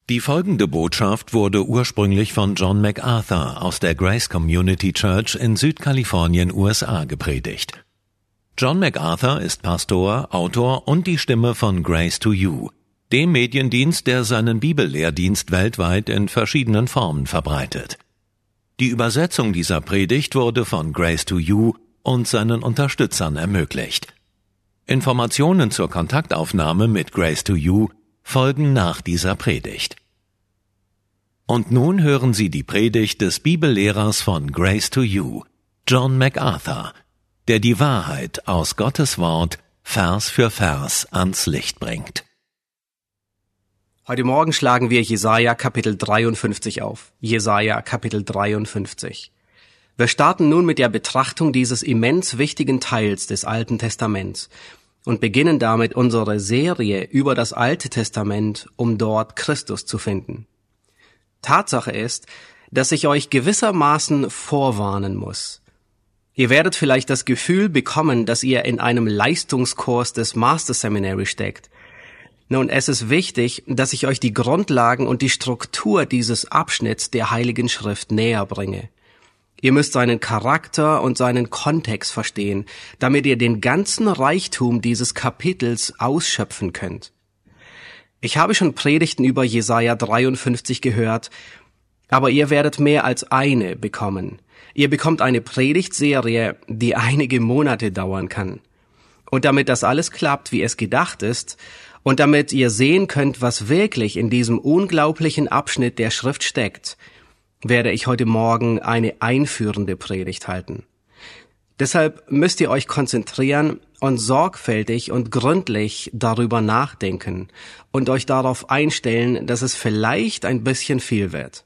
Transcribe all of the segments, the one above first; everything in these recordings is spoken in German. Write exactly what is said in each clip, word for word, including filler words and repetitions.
Die folgende Botschaft wurde ursprünglich von John MacArthur aus der Grace Community Church in Südkalifornien, U S A, gepredigt. John MacArthur ist Pastor, Autor und die Stimme von Grace to You, dem Mediendienst, der seinen Bibellehrdienst weltweit in verschiedenen Formen verbreitet. Die Übersetzung dieser Predigt wurde von Grace to You und seinen Unterstützern ermöglicht. Informationen zur Kontaktaufnahme mit Grace to You folgen nach dieser Predigt. Und nun hören Sie die Predigt des Bibellehrers von Grace to You, John MacArthur, der die Wahrheit aus Gottes Wort Vers für Vers ans Licht bringt. Heute Morgen schlagen wir Jesaja Kapitel dreiundfünfzig auf. Jesaja Kapitel dreiundfünfzig. Wir starten nun mit der Betrachtung dieses immens wichtigen Teils des Alten Testaments und beginnen damit unsere Serie über das Alte Testament, um dort Christus zu finden. Tatsache ist, dass ich euch gewissermaßen vorwarnen muss. Ihr werdet vielleicht das Gefühl bekommen, dass ihr in einem Leistungskurs des Master Seminary steckt. Nun, es ist wichtig, dass ich euch die Grundlagen und die Struktur dieses Abschnitts der Heiligen Schrift näher bringe. Ihr müsst seinen Charakter und seinen Kontext verstehen, damit ihr den ganzen Reichtum dieses Kapitels ausschöpfen könnt. Ich habe schon Predigten über Jesaja dreiundfünfzig gehört, aber ihr werdet mehr als eine bekommen. Ihr bekommt eine Predigtserie, die einige Monate dauern kann. Und damit das alles klappt, wie es gedacht ist, und damit ihr sehen könnt, was wirklich in diesem unglaublichen Abschnitt der Schrift steckt, werde ich heute Morgen eine einführende Predigt halten. Deshalb müsst ihr euch konzentrieren und sorgfältig und gründlich darüber nachdenken und euch darauf einstellen, dass es vielleicht ein bisschen viel wird.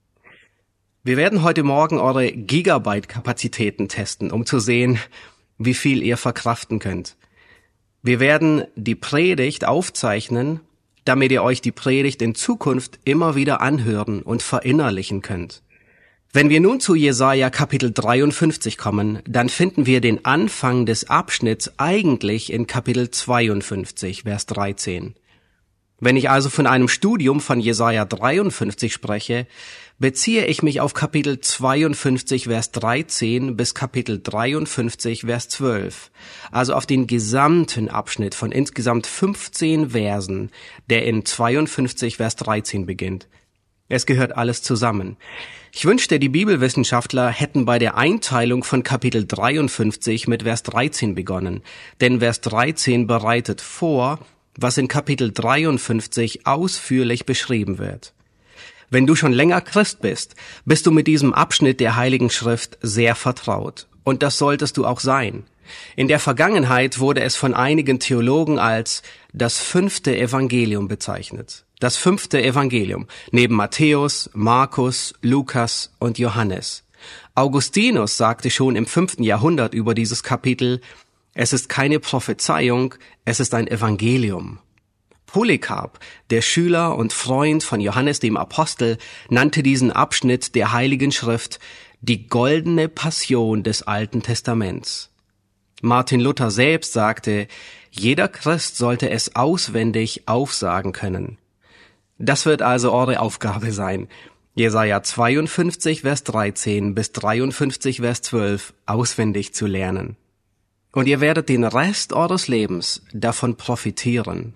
Wir werden heute Morgen eure Gigabyte-Kapazitäten testen, um zu sehen, wie viel ihr verkraften könnt. Wir werden die Predigt aufzeichnen, damit ihr euch die Predigt in Zukunft immer wieder anhören und verinnerlichen könnt. Wenn wir nun zu Jesaja Kapitel dreiundfünfzig kommen, dann finden wir den Anfang des Abschnitts eigentlich in Kapitel zweiundfünfzig, Vers dreizehn. Wenn ich also von einem Studium von Jesaja dreiundfünfzig spreche, beziehe ich mich auf Kapitel zweiundfünfzig, Vers dreizehn bis Kapitel dreiundfünfzig, Vers zwölf, also auf den gesamten Abschnitt von insgesamt fünfzehn Versen, der in zweiundfünfzig, Vers dreizehn beginnt. Es gehört alles zusammen. Ich wünschte, die Bibelwissenschaftler hätten bei der Einteilung von Kapitel dreiundfünfzig mit Vers dreizehn begonnen, denn Vers dreizehn bereitet vor, was in Kapitel dreiundfünfzig ausführlich beschrieben wird. Wenn du schon länger Christ bist, bist du mit diesem Abschnitt der Heiligen Schrift sehr vertraut. Und das solltest du auch sein. In der Vergangenheit wurde es von einigen Theologen als das fünfte Evangelium bezeichnet. Das fünfte Evangelium, neben Matthäus, Markus, Lukas und Johannes. Augustinus sagte schon im fünften Jahrhundert über dieses Kapitel, es ist keine Prophezeiung, es ist ein Evangelium. Polycarp, der Schüler und Freund von Johannes dem Apostel, nannte diesen Abschnitt der Heiligen Schrift die goldene Passion des Alten Testaments. Martin Luther selbst sagte, jeder Christ sollte es auswendig aufsagen können. Das wird also eure Aufgabe sein, Jesaja zweiundfünfzig, Vers dreizehn bis dreiundfünfzig, Vers zwölf auswendig zu lernen. Und ihr werdet den Rest eures Lebens davon profitieren.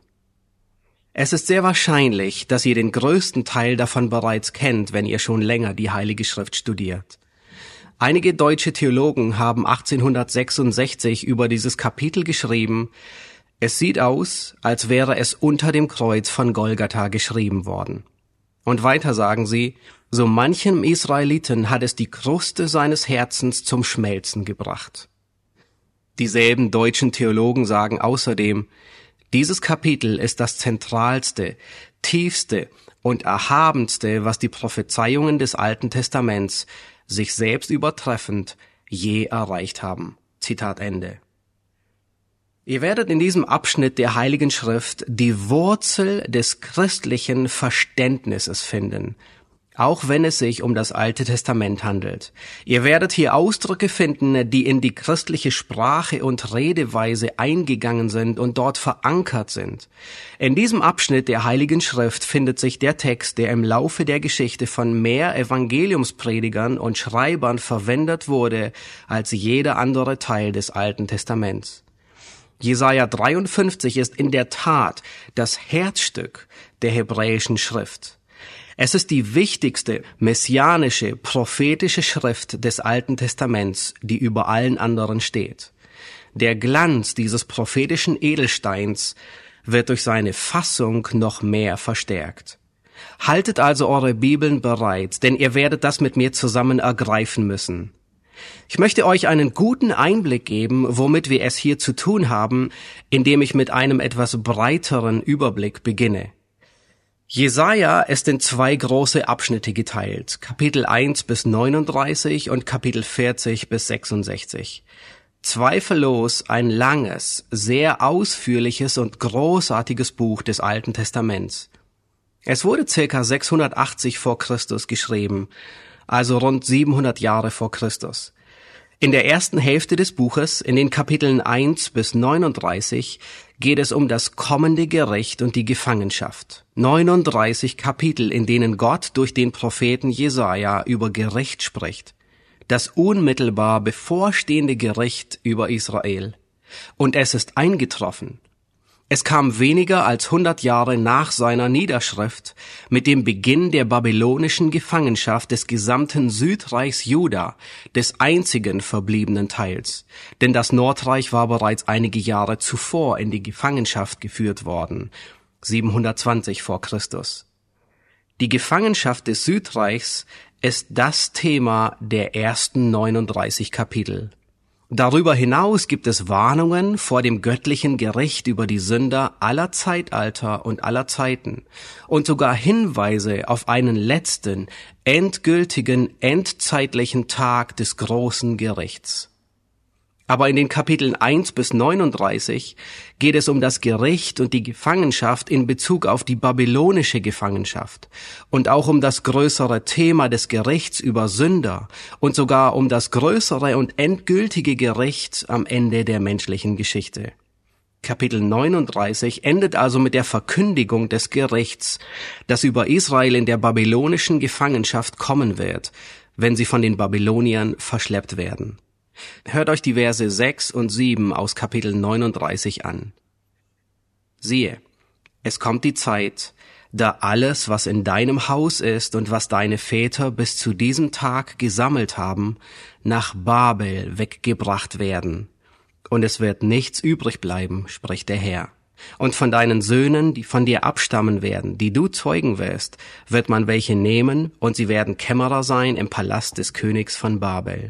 Es ist sehr wahrscheinlich, dass ihr den größten Teil davon bereits kennt, wenn ihr schon länger die Heilige Schrift studiert. Einige deutsche Theologen haben achtzehnhundertsechsundsechzig über dieses Kapitel geschrieben, es sieht aus, als wäre es unter dem Kreuz von Golgatha geschrieben worden. Und weiter sagen sie, so manchem Israeliten hat es die Kruste seines Herzens zum Schmelzen gebracht. Dieselben deutschen Theologen sagen außerdem, dieses Kapitel ist das zentralste, tiefste und erhabenste, was die Prophezeiungen des Alten Testaments, sich selbst übertreffend, je erreicht haben. Zitat Ende. Ihr werdet in diesem Abschnitt der Heiligen Schrift die Wurzel des christlichen Verständnisses finden. auch wenn es sich um das Alte Testament handelt. Ihr werdet hier Ausdrücke finden, die in die christliche Sprache und Redeweise eingegangen sind und dort verankert sind. In diesem Abschnitt der Heiligen Schrift findet sich der Text, der im Laufe der Geschichte von mehr Evangeliumspredigern und Schreibern verwendet wurde als jeder andere Teil des Alten Testaments. Jesaja dreiundfünfzig ist in der Tat das Herzstück der hebräischen Schrift. Es ist die wichtigste messianische, prophetische Schrift des Alten Testaments, die über allen anderen steht. Der Glanz dieses prophetischen Edelsteins wird durch seine Fassung noch mehr verstärkt. Haltet also eure Bibeln bereit, denn ihr werdet das mit mir zusammen ergreifen müssen. Ich möchte euch einen guten Einblick geben, womit wir es hier zu tun haben, indem ich mit einem etwas breiteren Überblick beginne. Jesaja ist in zwei große Abschnitte geteilt, Kapitel eins bis neununddreißig und Kapitel vierzig bis sechsundsechzig. Zweifellos ein langes, sehr ausführliches und großartiges Buch des Alten Testaments. Es wurde circa sechshundertachtzig vor Christus geschrieben, also rund siebenhundert Jahre vor Christus. In der ersten Hälfte des Buches, in den Kapiteln eins bis neununddreißig, geht es um das kommende Gericht und die Gefangenschaft. neununddreißig Kapitel, in denen Gott durch den Propheten Jesaja über Gericht spricht. Das unmittelbar bevorstehende Gericht über Israel. Und es ist eingetroffen. Es kam weniger als hundert Jahre nach seiner Niederschrift mit dem Beginn der babylonischen Gefangenschaft des gesamten Südreichs Juda, des einzigen verbliebenen Teils. Denn das Nordreich war bereits einige Jahre zuvor in die Gefangenschaft geführt worden, siebenhundertzwanzig vor Christus. Die Gefangenschaft des Südreichs ist das Thema der ersten neununddreißig Kapitel. Darüber hinaus gibt es Warnungen vor dem göttlichen Gericht über die Sünder aller Zeitalter und aller Zeiten und sogar Hinweise auf einen letzten, endgültigen, endzeitlichen Tag des großen Gerichts. Aber in den Kapiteln eins bis neununddreißig geht es um das Gericht und die Gefangenschaft in Bezug auf die babylonische Gefangenschaft und auch um das größere Thema des Gerichts über Sünder und sogar um das größere und endgültige Gericht am Ende der menschlichen Geschichte. Kapitel neununddreißig endet also mit der Verkündigung des Gerichts, das über Israel in der babylonischen Gefangenschaft kommen wird, wenn sie von den Babyloniern verschleppt werden. Hört euch die Verse sechs und sieben aus Kapitel neununddreißig an. Siehe, es kommt die Zeit, da alles, was in deinem Haus ist und was deine Väter bis zu diesem Tag gesammelt haben, nach Babel weggebracht werden. Und es wird nichts übrig bleiben, spricht der Herr. Und von deinen Söhnen, die von dir abstammen werden, die du zeugen wirst, wird man welche nehmen, und sie werden Kämmerer sein im Palast des Königs von Babel.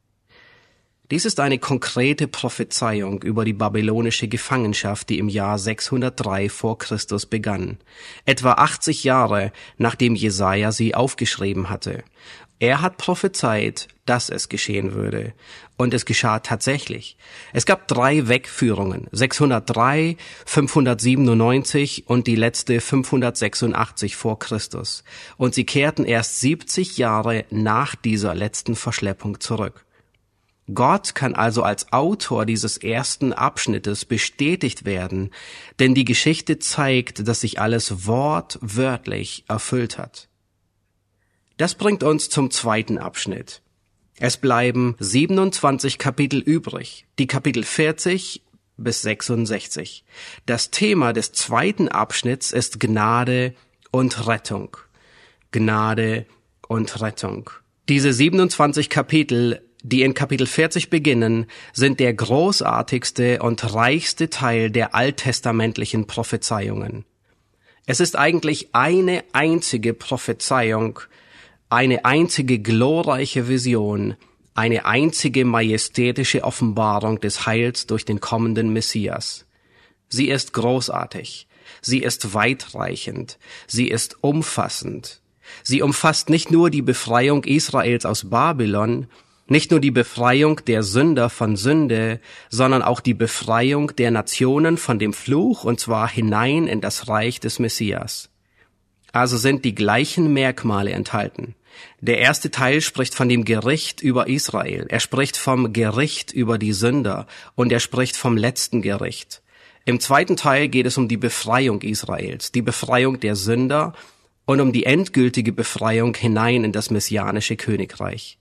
Dies ist eine konkrete Prophezeiung über die babylonische Gefangenschaft, die im Jahr sechshundertdrei vor Christus begann, etwa achtzig Jahre, nachdem Jesaja sie aufgeschrieben hatte. Er hat prophezeit, dass es geschehen würde, und es geschah tatsächlich. Es gab drei Wegführungen, sechshundertdrei, fünfhundertsiebenundneunzig und die letzte fünfhundertsechsundachtzig vor Christus, und sie kehrten erst siebzig Jahre nach dieser letzten Verschleppung zurück. Gott kann also als Autor dieses ersten Abschnittes bestätigt werden, denn die Geschichte zeigt, dass sich alles wortwörtlich erfüllt hat. Das bringt uns zum zweiten Abschnitt. Es bleiben siebenundzwanzig Kapitel übrig, die Kapitel vierzig bis sechsundsechzig. Das Thema des zweiten Abschnitts ist Gnade und Rettung. Gnade und Rettung. Diese siebenundzwanzig Kapitel, die in Kapitel vierzig beginnen, sind der großartigste und reichste Teil der alttestamentlichen Prophezeiungen. Es ist eigentlich eine einzige Prophezeiung, eine einzige glorreiche Vision, eine einzige majestätische Offenbarung des Heils durch den kommenden Messias. Sie ist großartig, sie ist weitreichend, sie ist umfassend. Sie umfasst nicht nur die Befreiung Israels aus Babylon, nicht nur die Befreiung der Sünder von Sünde, sondern auch die Befreiung der Nationen von dem Fluch, und zwar hinein in das Reich des Messias. also sind die gleichen Merkmale enthalten. Der erste Teil spricht von dem Gericht über Israel. Er spricht vom Gericht über die Sünder und er spricht vom letzten Gericht. Im zweiten Teil geht es um die Befreiung Israels, die Befreiung der Sünder und um die endgültige Befreiung hinein in das messianische Königreich.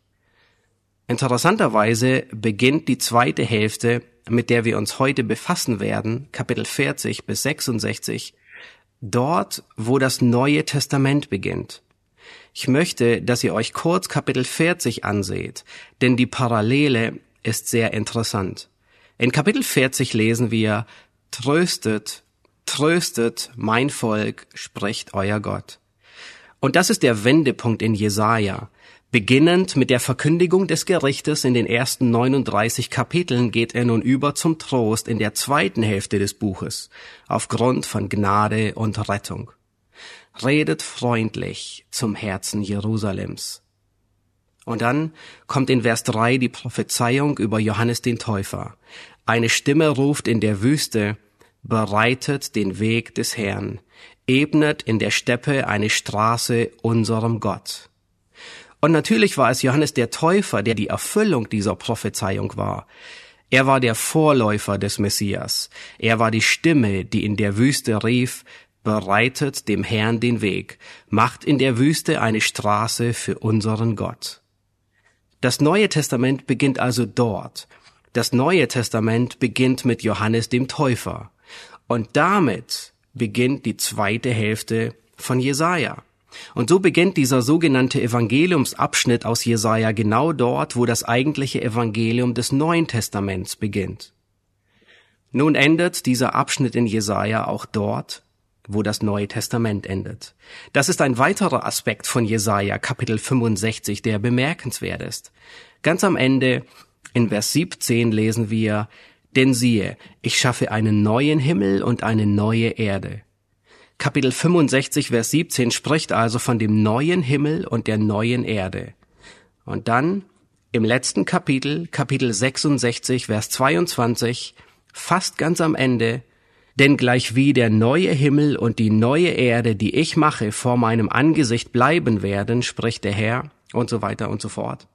Interessanterweise beginnt die zweite Hälfte, mit der wir uns heute befassen werden, Kapitel vierzig bis sechsundsechzig, dort, wo das Neue Testament beginnt. Ich möchte, dass ihr euch kurz Kapitel vierzig anseht, denn die Parallele ist sehr interessant. In Kapitel vierzig lesen wir: Tröstet, tröstet, mein Volk, spricht euer Gott. Und das ist der Wendepunkt in Jesaja. Beginnend mit der Verkündigung des Gerichtes in den ersten neununddreißig Kapiteln geht er nun über zum Trost in der zweiten Hälfte des Buches, aufgrund von Gnade und Rettung. Redet freundlich zum Herzen Jerusalems. Und dann kommt in Vers drei die Prophezeiung über Johannes den Täufer. Eine Stimme ruft in der Wüste: Bereitet den Weg des Herrn, ebnet in der Steppe eine Straße unserem Gott. Und natürlich war es Johannes der Täufer, der die Erfüllung dieser Prophezeiung war. Er war der Vorläufer des Messias. Er war die Stimme, die in der Wüste rief: Bereitet dem Herrn den Weg, macht in der Wüste eine Straße für unseren Gott. Das Neue Testament beginnt also dort. Das Neue Testament beginnt mit Johannes dem Täufer. Und damit beginnt die zweite Hälfte von Jesaja. Und so beginnt dieser sogenannte Evangeliumsabschnitt aus Jesaja genau dort, wo das eigentliche Evangelium des Neuen Testaments beginnt. Nun endet dieser Abschnitt in Jesaja auch dort, wo das Neue Testament endet. Das ist ein weiterer Aspekt von Jesaja, Kapitel fünfundsechzig, der bemerkenswert ist. Ganz am Ende, in Vers siebzehn, lesen wir: Denn siehe, ich schaffe einen neuen Himmel und eine neue Erde. Kapitel fünfundsechzig, Vers siebzehn spricht also von dem neuen Himmel und der neuen Erde. Und dann im letzten Kapitel, Kapitel sechsundsechzig, Vers zweiundzwanzig, fast ganz am Ende: Denn gleichwie der neue Himmel und die neue Erde, die ich mache, vor meinem Angesicht bleiben werden, spricht der Herr, und so weiter und so fort.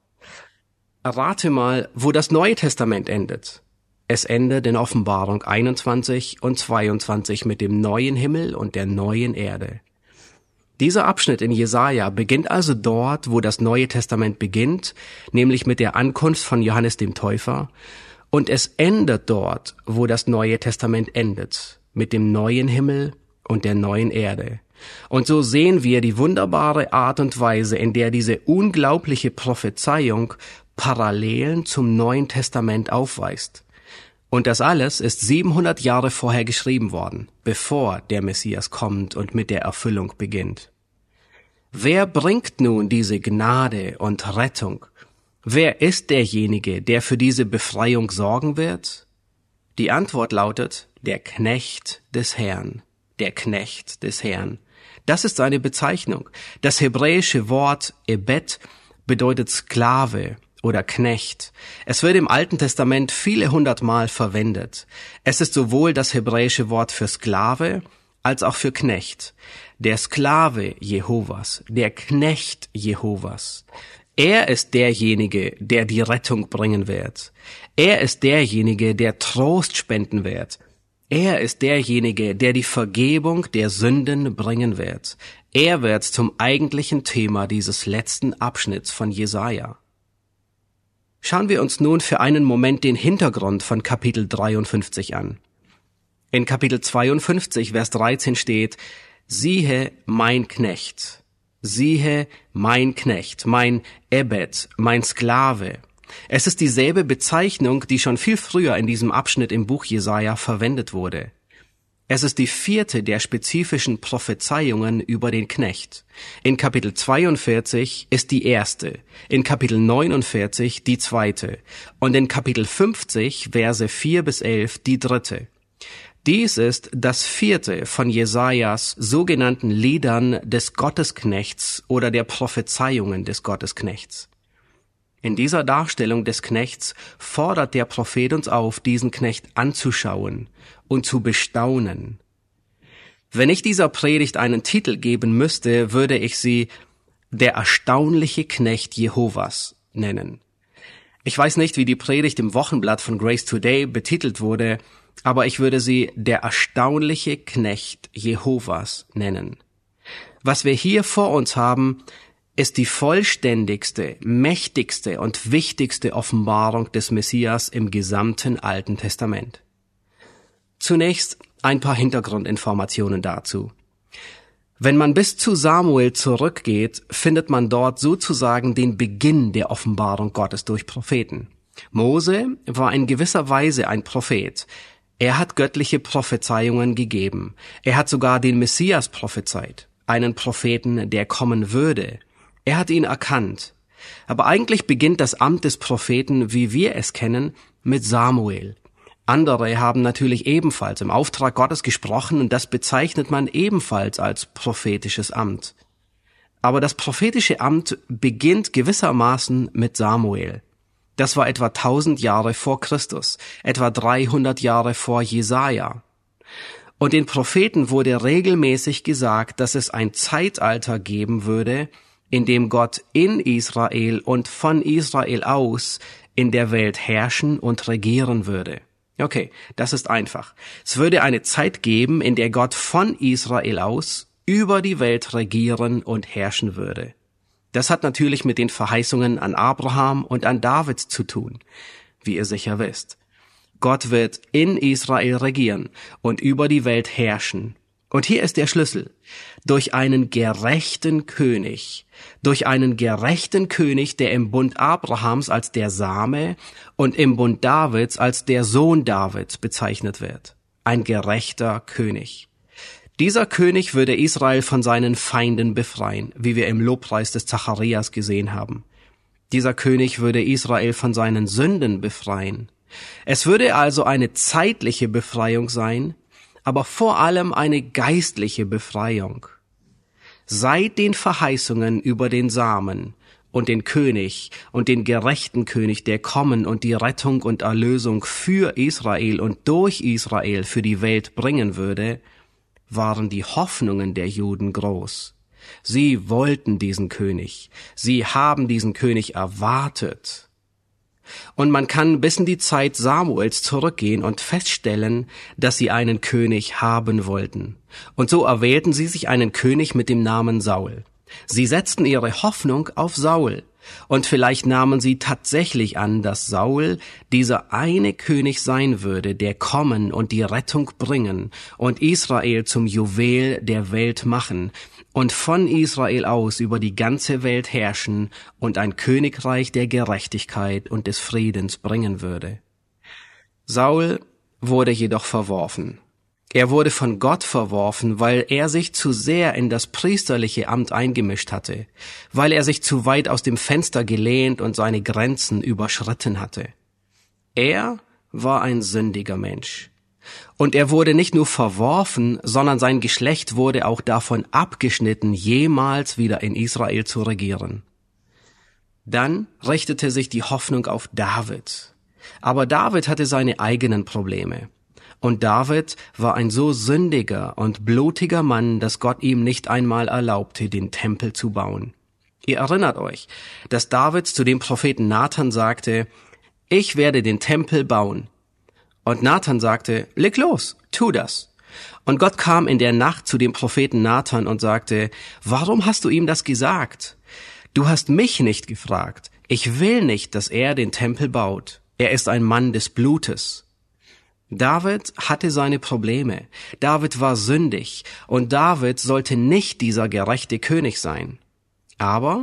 Rate mal, wo das Neue Testament endet. Es endet in Offenbarung einundzwanzig und zweiundzwanzig mit dem neuen Himmel und der neuen Erde. Dieser Abschnitt in Jesaja beginnt also dort, wo das Neue Testament beginnt, nämlich mit der Ankunft von Johannes dem Täufer, und es endet dort, wo das Neue Testament endet, mit dem neuen Himmel und der neuen Erde. Und so sehen wir die wunderbare Art und Weise, in der diese unglaubliche Prophezeiung Parallelen zum Neuen Testament aufweist. Und das alles ist siebenhundert Jahre vorher geschrieben worden, bevor der Messias kommt und mit der Erfüllung beginnt. Wer bringt nun diese Gnade und Rettung? Wer ist derjenige, der für diese Befreiung sorgen wird? Die Antwort lautet: der Knecht des Herrn. Der Knecht des Herrn. Das ist seine Bezeichnung. Das hebräische Wort Ebed bedeutet Sklave oder Knecht. Es wird im Alten Testament viele hundertmal verwendet. Es ist sowohl das hebräische Wort für Sklave als auch für Knecht. Der Sklave Jehovas, der Knecht Jehovas. Er ist derjenige, der die Rettung bringen wird. Er ist derjenige, der Trost spenden wird. Er ist derjenige, der die Vergebung der Sünden bringen wird. Er wird zum eigentlichen Thema dieses letzten Abschnitts von Jesaja. Schauen wir uns nun für einen Moment den Hintergrund von Kapitel dreiundfünfzig an. In Kapitel zweiundfünfzig, Vers dreizehn steht: Siehe, mein Knecht. Siehe, mein Knecht, mein Ebed, mein Sklave. Es ist dieselbe Bezeichnung, die schon viel früher in diesem Abschnitt im Buch Jesaja verwendet wurde. Es ist die vierte der spezifischen Prophezeiungen über den Knecht. In Kapitel zweiundvierzig ist die erste, in Kapitel neunundvierzig die zweite und in Kapitel fünfzig, Verse vier bis elf die dritte. Dies ist das vierte von Jesajas sogenannten Liedern des Gottesknechts oder der Prophezeiungen des Gottesknechts. In dieser Darstellung des Knechts fordert der Prophet uns auf, diesen Knecht anzuschauen und zu bestaunen. Wenn ich dieser Predigt einen Titel geben müsste, würde ich sie Der erstaunliche Knecht Jehovas nennen. Ich weiß nicht, wie die Predigt im Wochenblatt von Grace Today betitelt wurde, aber ich würde sie Der erstaunliche Knecht Jehovas nennen. Was wir hier vor uns haben, ist die vollständigste, mächtigste und wichtigste Offenbarung des Messias im gesamten Alten Testament. Zunächst ein paar Hintergrundinformationen dazu. Wenn man bis zu Samuel zurückgeht, findet man dort sozusagen den Beginn der Offenbarung Gottes durch Propheten. Mose war in gewisser Weise ein Prophet. Er hat göttliche Prophezeiungen gegeben. Er hat sogar den Messias prophezeit, einen Propheten, der kommen würde. Er hat ihn erkannt. Aber eigentlich beginnt das Amt des Propheten, wie wir es kennen, mit Samuel. Andere haben natürlich ebenfalls im Auftrag Gottes gesprochen und das bezeichnet man ebenfalls als prophetisches Amt. Aber das prophetische Amt beginnt gewissermaßen mit Samuel. Das war etwa tausend Jahre vor Christus, etwa dreihundert Jahre vor Jesaja. Und den Propheten wurde regelmäßig gesagt, dass es ein Zeitalter geben würde, in dem Gott in Israel und von Israel aus in der Welt herrschen und regieren würde. Okay, das ist einfach. Es würde eine Zeit geben, in der Gott von Israel aus über die Welt regieren und herrschen würde. Das hat natürlich mit den Verheißungen an Abraham und an David zu tun, wie ihr sicher wisst. Gott wird in Israel regieren und über die Welt herrschen. Und hier ist der Schlüssel. Durch einen gerechten König. Durch einen gerechten König, der im Bund Abrahams als der Same und im Bund Davids als der Sohn Davids bezeichnet wird. Ein gerechter König. Dieser König würde Israel von seinen Feinden befreien, wie wir im Lobpreis des Zacharias gesehen haben. Dieser König würde Israel von seinen Sünden befreien. Es würde also eine zeitliche Befreiung sein, aber vor allem eine geistliche Befreiung. Seit den Verheißungen über den Samen und den König und den gerechten König, der kommen und die Rettung und Erlösung für Israel und durch Israel für die Welt bringen würde, waren die Hoffnungen der Juden groß. Sie wollten diesen König. Sie haben diesen König erwartet. Und man kann bis in die Zeit Samuels zurückgehen und feststellen, dass sie einen König haben wollten. Und so erwählten sie sich einen König mit dem Namen Saul. Sie setzten ihre Hoffnung auf Saul. Und vielleicht nahmen sie tatsächlich an, dass Saul dieser eine König sein würde, der kommen und die Rettung bringen und Israel zum Juwel der Welt machen und von Israel aus über die ganze Welt herrschen und ein Königreich der Gerechtigkeit und des Friedens bringen würde. Saul wurde jedoch verworfen. Er wurde von Gott verworfen, weil er sich zu sehr in das priesterliche Amt eingemischt hatte, weil er sich zu weit aus dem Fenster gelehnt und seine Grenzen überschritten hatte. Er war ein sündiger Mensch. Und er wurde nicht nur verworfen, sondern sein Geschlecht wurde auch davon abgeschnitten, jemals wieder in Israel zu regieren. Dann richtete sich die Hoffnung auf David. Aber David hatte seine eigenen Probleme. Und David war ein so sündiger und blutiger Mann, dass Gott ihm nicht einmal erlaubte, den Tempel zu bauen. Ihr erinnert euch, dass David zu dem Propheten Nathan sagte, ich werde den Tempel bauen. Und Nathan sagte, leg los, tu das. Und Gott kam in der Nacht zu dem Propheten Nathan und sagte, warum hast du ihm das gesagt? Du hast mich nicht gefragt. Ich will nicht, dass er den Tempel baut. Er ist ein Mann des Blutes. David hatte seine Probleme. David war sündig und David sollte nicht dieser gerechte König sein. Aber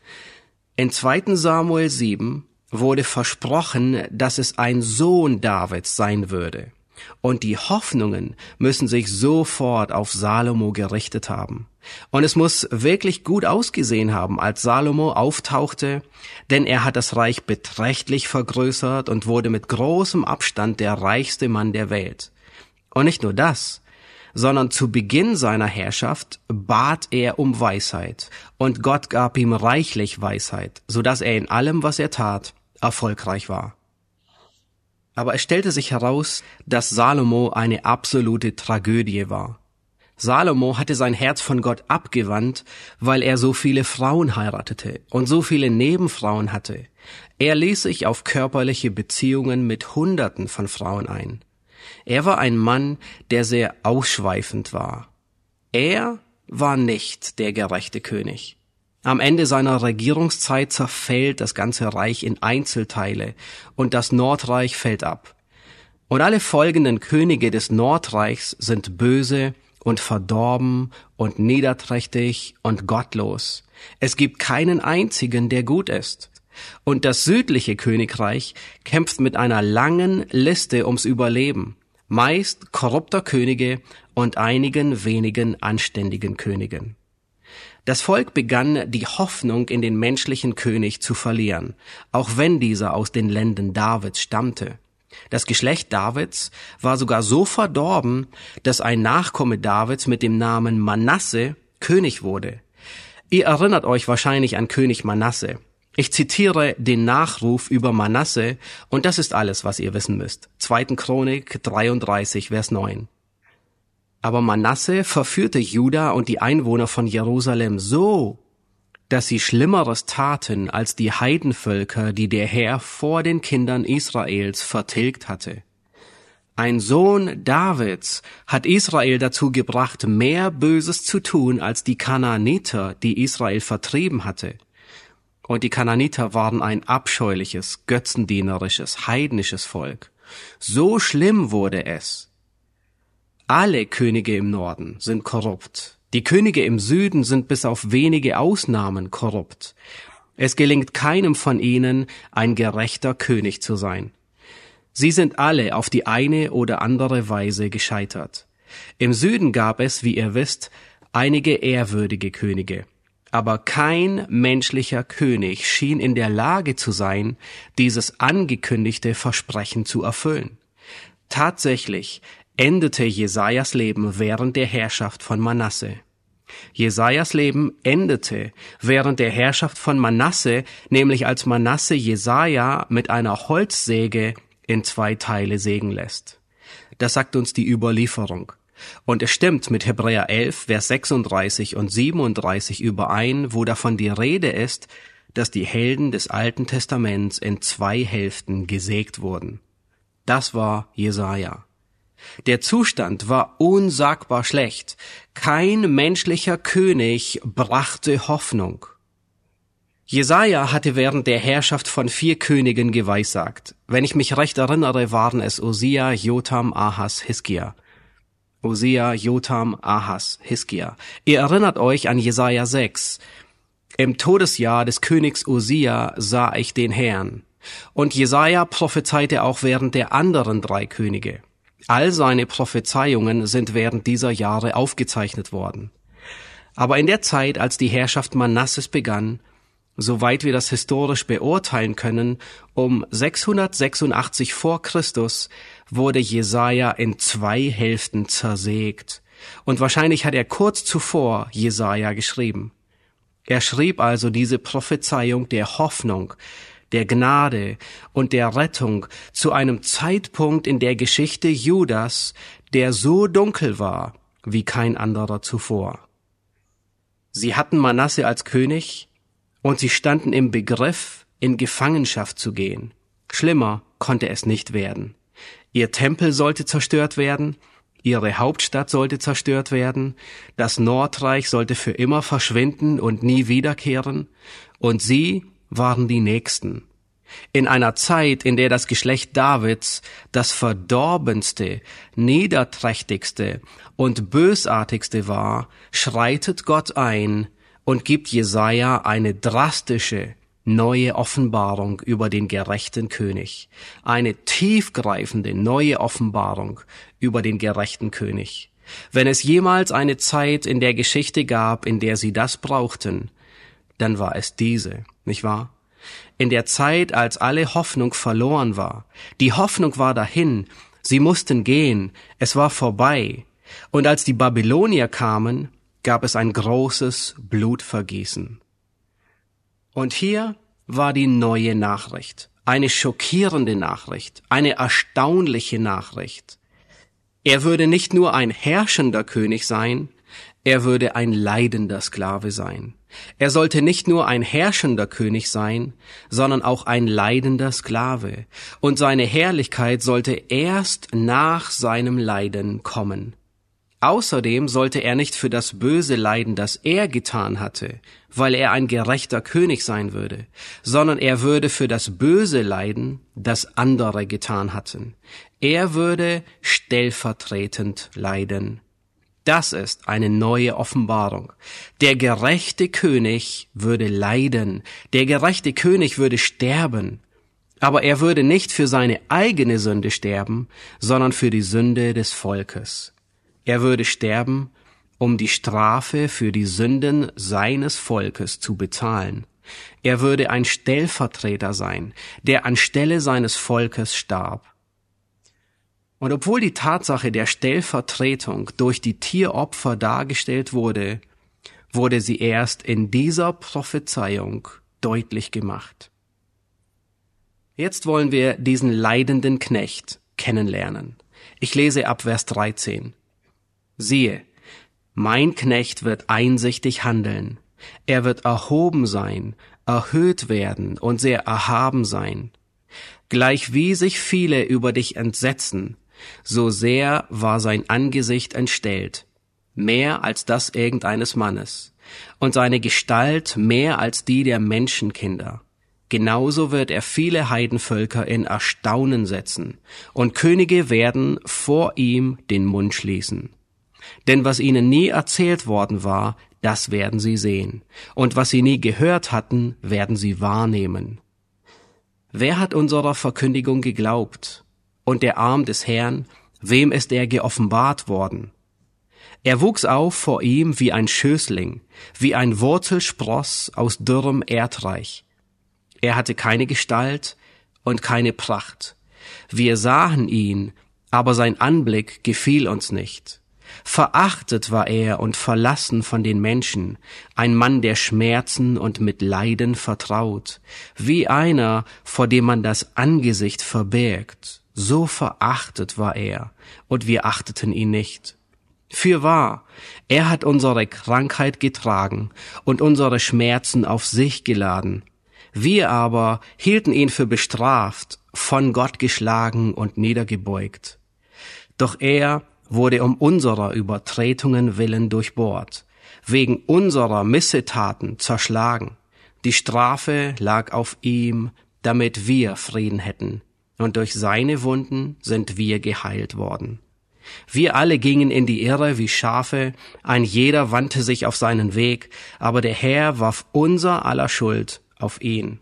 in zweiten Samuel sieben wurde versprochen, dass es ein Sohn Davids sein würde. Und die Hoffnungen müssen sich sofort auf Salomo gerichtet haben. Und es muss wirklich gut ausgesehen haben, als Salomo auftauchte, denn er hat das Reich beträchtlich vergrößert und wurde mit großem Abstand der reichste Mann der Welt. Und nicht nur das, sondern zu Beginn seiner Herrschaft bat er um Weisheit, und Gott gab ihm reichlich Weisheit, so dass er in allem, was er tat, erfolgreich war. Aber es stellte sich heraus, dass Salomo eine absolute Tragödie war. Salomo hatte sein Herz von Gott abgewandt, weil er so viele Frauen heiratete und so viele Nebenfrauen hatte. Er ließ sich auf körperliche Beziehungen mit Hunderten von Frauen ein. Er war ein Mann, der sehr ausschweifend war. Er war nicht der gerechte König. Am Ende seiner Regierungszeit zerfällt das ganze Reich in Einzelteile und das Nordreich fällt ab. Und alle folgenden Könige des Nordreichs sind böse und verdorben und niederträchtig und gottlos. Es gibt keinen einzigen, der gut ist. Und das südliche Königreich kämpft mit einer langen Liste ums Überleben, meist korrupter Könige und einigen wenigen anständigen Königen. Das Volk begann, die Hoffnung in den menschlichen König zu verlieren, auch wenn dieser aus den Lenden Davids stammte. Das Geschlecht Davids war sogar so verdorben, dass ein Nachkomme Davids mit dem Namen Manasse König wurde. Ihr erinnert euch wahrscheinlich an König Manasse. Ich zitiere den Nachruf über Manasse und das ist alles, was ihr wissen müsst. zweite Chronik dreiunddreißig, Vers neun. Aber Manasse verführte Juda und die Einwohner von Jerusalem so, dass sie Schlimmeres taten als die Heidenvölker, die der Herr vor den Kindern Israels vertilgt hatte. Ein Sohn Davids hat Israel dazu gebracht, mehr Böses zu tun als die Kanaaniter, die Israel vertrieben hatte. Und die Kanaaniter waren ein abscheuliches, götzendienerisches, heidnisches Volk. So schlimm wurde es. Alle Könige im Norden sind korrupt. Die Könige im Süden sind bis auf wenige Ausnahmen korrupt. Es gelingt keinem von ihnen, ein gerechter König zu sein. Sie sind alle auf die eine oder andere Weise gescheitert. Im Süden gab es, wie ihr wisst, einige ehrwürdige Könige. Aber kein menschlicher König schien in der Lage zu sein, dieses angekündigte Versprechen zu erfüllen. Tatsächlich endete Jesajas Leben während der Herrschaft von Manasse. Jesajas Leben endete während der Herrschaft von Manasse, nämlich als Manasse Jesaja mit einer Holzsäge in zwei Teile sägen lässt. Das sagt uns die Überlieferung. Und es stimmt mit Hebräer elf, Vers sechsunddreißig und siebenunddreißig überein, wo davon die Rede ist, dass die Helden des Alten Testaments in zwei Hälften gesägt wurden. Das war Jesaja. Der Zustand war unsagbar schlecht. Kein menschlicher König brachte Hoffnung. Jesaja hatte während der Herrschaft von vier Königen geweissagt. Wenn ich mich recht erinnere, waren es Osia, Jotham, Ahas, Hiskia. Osia, Jotham, Ahas, Hiskia. Ihr erinnert euch an Jesaja sechs. Im Todesjahr des Königs Osia sah ich den Herrn. Und Jesaja prophezeite auch während der anderen drei Könige. All seine Prophezeiungen sind während dieser Jahre aufgezeichnet worden. Aber in der Zeit, als die Herrschaft Manasses begann, soweit wir das historisch beurteilen können, um sechshundertsechsundachtzig vor Christus, wurde Jesaja in zwei Hälften zersägt. Und wahrscheinlich hat er kurz zuvor Jesaja geschrieben. Er schrieb also diese Prophezeiung der Hoffnung, der Gnade und der Rettung zu einem Zeitpunkt in der Geschichte Judas, der so dunkel war wie kein anderer zuvor. Sie hatten Manasse als König und sie standen im Begriff, in Gefangenschaft zu gehen. Schlimmer konnte es nicht werden. Ihr Tempel sollte zerstört werden, ihre Hauptstadt sollte zerstört werden, das Nordreich sollte für immer verschwinden und nie wiederkehren, und sie waren die Nächsten. In einer Zeit, in der das Geschlecht Davids das verdorbenste, niederträchtigste und bösartigste war, schreitet Gott ein und gibt Jesaja eine drastische, neue Offenbarung über den gerechten König. Eine tiefgreifende, neue Offenbarung über den gerechten König. Wenn es jemals eine Zeit in der Geschichte gab, in der sie das brauchten, dann war es diese, nicht wahr? In der Zeit, als alle Hoffnung verloren war. Die Hoffnung war dahin, sie mussten gehen, es war vorbei. Und als die Babylonier kamen, gab es ein großes Blutvergießen. Und hier war die neue Nachricht, eine schockierende Nachricht, eine erstaunliche Nachricht. Er würde nicht nur ein herrschender König sein, er würde ein leidender Sklave sein. Er sollte nicht nur ein herrschender König sein, sondern auch ein leidender Sklave. Und seine Herrlichkeit sollte erst nach seinem Leiden kommen. Außerdem sollte er nicht für das Böse leiden, das er getan hatte, weil er ein gerechter König sein würde, sondern er würde für das Böse leiden, das andere getan hatten. Er würde stellvertretend leiden. Das ist eine neue Offenbarung. Der gerechte König würde leiden, der gerechte König würde sterben, aber er würde nicht für seine eigene Sünde sterben, sondern für die Sünde des Volkes. Er würde sterben, um die Strafe für die Sünden seines Volkes zu bezahlen. Er würde ein Stellvertreter sein, der anstelle seines Volkes starb. Und obwohl die Tatsache der Stellvertretung durch die Tieropfer dargestellt wurde, wurde sie erst in dieser Prophezeiung deutlich gemacht. Jetzt wollen wir diesen leidenden Knecht kennenlernen. Ich lese ab Vers dreizehn. Siehe, mein Knecht wird einsichtig handeln. Er wird erhoben sein, erhöht werden und sehr erhaben sein. Gleichwie sich viele über dich entsetzen, so sehr war sein Angesicht entstellt, mehr als das irgendeines Mannes, und seine Gestalt mehr als die der Menschenkinder. Genauso wird er viele Heidenvölker in Erstaunen setzen, und Könige werden vor ihm den Mund schließen. Denn was ihnen nie erzählt worden war, das werden sie sehen, und was sie nie gehört hatten, werden sie wahrnehmen. Wer hat unserer Verkündigung geglaubt? Und der Arm des Herrn, wem ist er geoffenbart worden? Er wuchs auf vor ihm wie ein Schößling, wie ein Wurzelspross aus dürrem Erdreich. Er hatte keine Gestalt und keine Pracht. Wir sahen ihn, aber sein Anblick gefiel uns nicht. Verachtet war er und verlassen von den Menschen, ein Mann der Schmerzen und mit Leiden vertraut, wie einer, vor dem man das Angesicht verbirgt. So verachtet war er, und wir achteten ihn nicht. Fürwahr, er hat unsere Krankheit getragen und unsere Schmerzen auf sich geladen. Wir aber hielten ihn für bestraft, von Gott geschlagen und niedergebeugt. Doch er wurde um unserer Übertretungen willen durchbohrt, wegen unserer Missetaten zerschlagen. Die Strafe lag auf ihm, damit wir Frieden hätten, und durch seine Wunden sind wir geheilt worden. Wir alle gingen in die Irre wie Schafe, ein jeder wandte sich auf seinen Weg, aber der Herr warf unser aller Schuld auf ihn.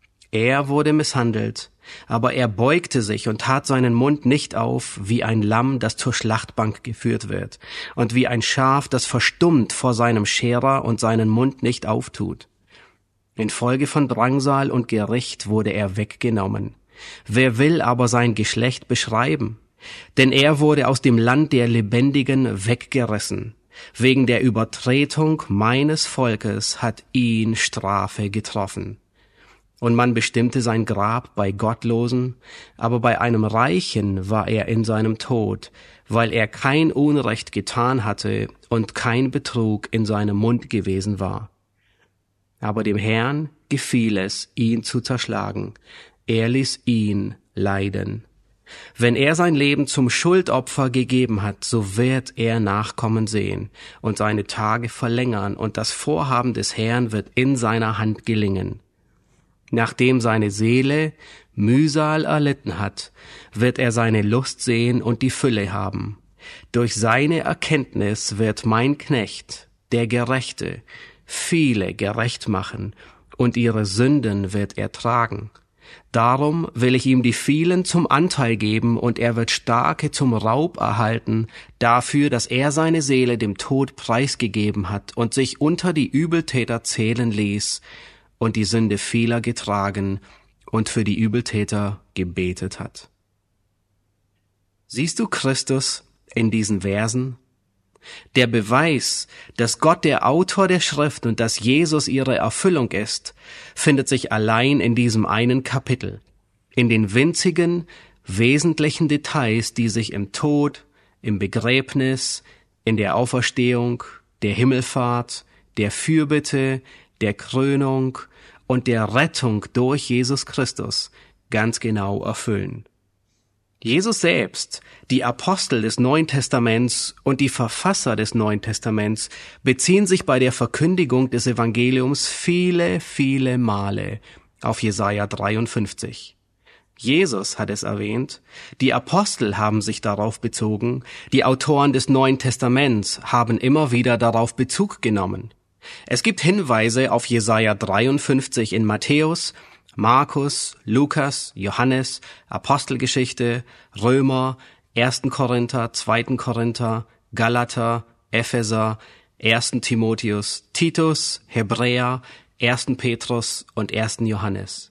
Er wurde misshandelt, aber er beugte sich und tat seinen Mund nicht auf, wie ein Lamm, das zur Schlachtbank geführt wird, und wie ein Schaf, das verstummt vor seinem Scherer und seinen Mund nicht auftut. Infolge von Drangsal und Gericht wurde er weggenommen. Wer will aber sein Geschlecht beschreiben? Denn er wurde aus dem Land der Lebendigen weggerissen. Wegen der Übertretung meines Volkes hat ihn Strafe getroffen. Und man bestimmte sein Grab bei Gottlosen, aber bei einem Reichen war er in seinem Tod, weil er kein Unrecht getan hatte und kein Betrug in seinem Mund gewesen war. Aber dem Herrn gefiel es, ihn zu zerschlagen. Er ließ ihn leiden. Wenn er sein Leben zum Schuldopfer gegeben hat, so wird er Nachkommen sehen und seine Tage verlängern, und das Vorhaben des Herrn wird in seiner Hand gelingen. Nachdem seine Seele Mühsal erlitten hat, wird er seine Lust sehen und die Fülle haben. Durch seine Erkenntnis wird mein Knecht, der Gerechte, viele gerecht machen, und ihre Sünden wird er tragen. Darum will ich ihm die vielen zum Anteil geben, und er wird Starke zum Raub erhalten, dafür, dass er seine Seele dem Tod preisgegeben hat und sich unter die Übeltäter zählen ließ und die Sünde vieler getragen und für die Übeltäter gebetet hat. Siehst du Christus in diesen Versen? Der Beweis, dass Gott der Autor der Schrift und dass Jesus ihre Erfüllung ist, findet sich allein in diesem einen Kapitel, in den winzigen, wesentlichen Details, die sich im Tod, im Begräbnis, in der Auferstehung, der Himmelfahrt, der Fürbitte, der Krönung und der Rettung durch Jesus Christus ganz genau erfüllen. Jesus selbst, die Apostel des Neuen Testaments und die Verfasser des Neuen Testaments beziehen sich bei der Verkündigung des Evangeliums viele, viele Male auf Jesaja dreiundfünfzig. Jesus hat es erwähnt, die Apostel haben sich darauf bezogen, die Autoren des Neuen Testaments haben immer wieder darauf Bezug genommen. Es gibt Hinweise auf Jesaja dreiundfünfzig in Matthäus, Markus, Lukas, Johannes, Apostelgeschichte, Römer, ersten Korinther, zweiten Korinther, Galater, Epheser, ersten Timotheus, Titus, Hebräer, ersten Petrus und ersten Johannes.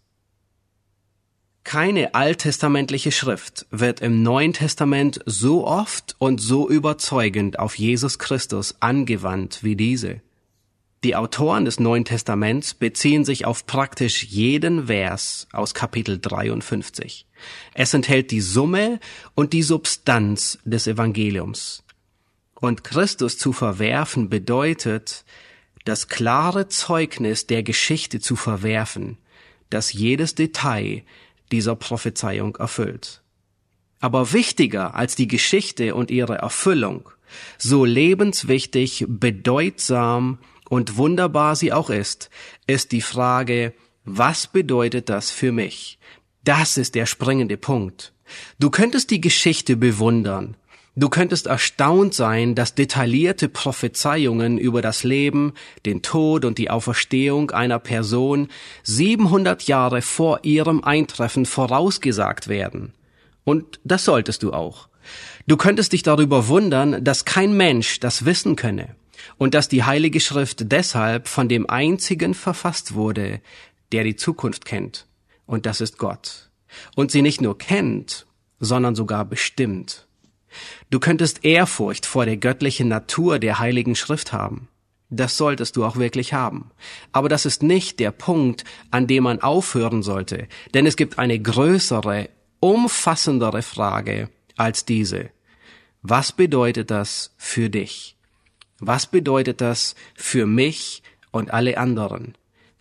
Keine alttestamentliche Schrift wird im Neuen Testament so oft und so überzeugend auf Jesus Christus angewandt wie diese. Die Autoren des Neuen Testaments beziehen sich auf praktisch jeden Vers aus Kapitel dreiundfünfzig. Es enthält die Summe und die Substanz des Evangeliums. Und Christus zu verwerfen bedeutet, das klare Zeugnis der Geschichte zu verwerfen, das jedes Detail dieser Prophezeiung erfüllt. Aber wichtiger als die Geschichte und ihre Erfüllung, so lebenswichtig, bedeutsam und wunderbar sie auch ist, ist die Frage, was bedeutet das für mich? Das ist der springende Punkt. Du könntest die Geschichte bewundern. Du könntest erstaunt sein, dass detaillierte Prophezeiungen über das Leben, den Tod und die Auferstehung einer Person siebenhundert Jahre vor ihrem Eintreffen vorausgesagt werden. Und das solltest du auch. Du könntest dich darüber wundern, dass kein Mensch das wissen könne und dass die Heilige Schrift deshalb von dem Einzigen verfasst wurde, der die Zukunft kennt. Und das ist Gott. Und sie nicht nur kennt, sondern sogar bestimmt. Du könntest Ehrfurcht vor der göttlichen Natur der Heiligen Schrift haben. Das solltest du auch wirklich haben. Aber das ist nicht der Punkt, an dem man aufhören sollte, denn es gibt eine größere, umfassendere Frage als diese. Was bedeutet das für dich? Was bedeutet das für mich und alle anderen?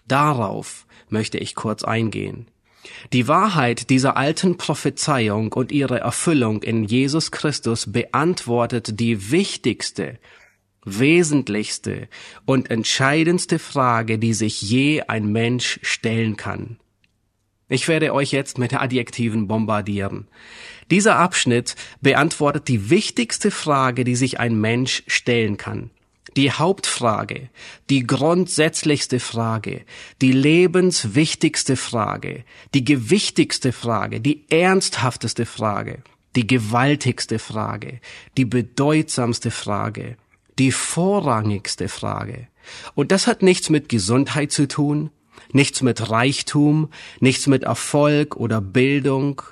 Darauf möchte ich kurz eingehen. Die Wahrheit dieser alten Prophezeiung und ihre Erfüllung in Jesus Christus beantwortet die wichtigste, wesentlichste und entscheidendste Frage, die sich je ein Mensch stellen kann. Ich werde euch jetzt mit Adjektiven bombardieren. Dieser Abschnitt beantwortet die wichtigste Frage, die sich ein Mensch stellen kann. Die Hauptfrage, die grundsätzlichste Frage, die lebenswichtigste Frage, die gewichtigste Frage, die ernsthafteste Frage, die gewaltigste Frage, die bedeutsamste Frage, die vorrangigste Frage. Und das hat nichts mit Gesundheit zu tun, nichts mit Reichtum, nichts mit Erfolg oder Bildung,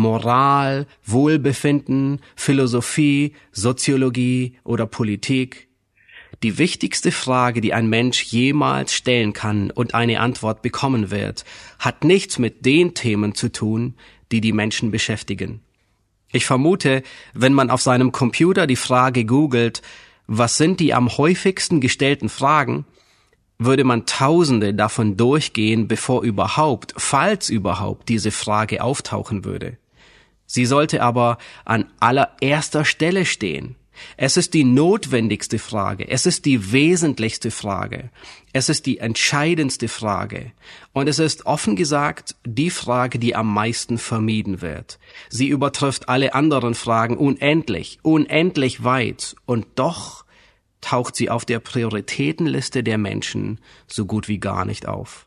Moral, Wohlbefinden, Philosophie, Soziologie oder Politik. Die wichtigste Frage, die ein Mensch jemals stellen kann und eine Antwort bekommen wird, hat nichts mit den Themen zu tun, die die Menschen beschäftigen. Ich vermute, wenn man auf seinem Computer die Frage googelt, was sind die am häufigsten gestellten Fragen, würde man Tausende davon durchgehen, bevor überhaupt, falls überhaupt, diese Frage auftauchen würde. Sie sollte aber an allererster Stelle stehen. Es ist die notwendigste Frage, es ist die wesentlichste Frage, es ist die entscheidendste Frage und es ist offen gesagt die Frage, die am meisten vermieden wird. Sie übertrifft alle anderen Fragen unendlich, unendlich weit und doch taucht sie auf der Prioritätenliste der Menschen so gut wie gar nicht auf.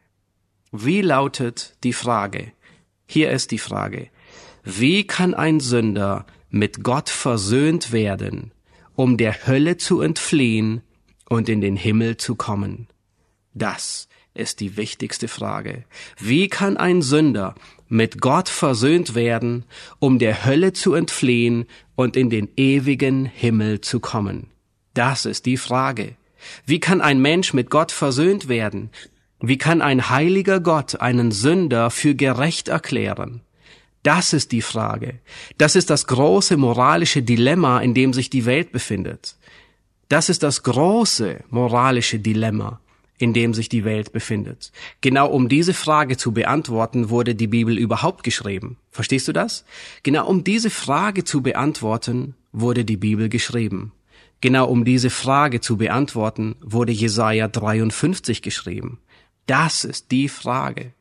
Wie lautet die Frage? Hier ist die Frage. Wie kann ein Sünder mit Gott versöhnt werden, um der Hölle zu entfliehen und in den Himmel zu kommen? Das ist die wichtigste Frage. Wie kann ein Sünder mit Gott versöhnt werden, um der Hölle zu entfliehen und in den ewigen Himmel zu kommen? Das ist die Frage. Wie kann ein Mensch mit Gott versöhnt werden? Wie kann ein heiliger Gott einen Sünder für gerecht erklären? Das ist die Frage. Das ist das große moralische Dilemma, in dem sich die Welt befindet. Das ist das große moralische Dilemma, in dem sich die Welt befindet. Genau um diese Frage zu beantworten, wurde die Bibel überhaupt geschrieben. Verstehst du das? Genau um diese Frage zu beantworten, wurde die Bibel geschrieben. Genau um diese Frage zu beantworten, wurde Jesaja dreiundfünfzig geschrieben. Das ist die Frage.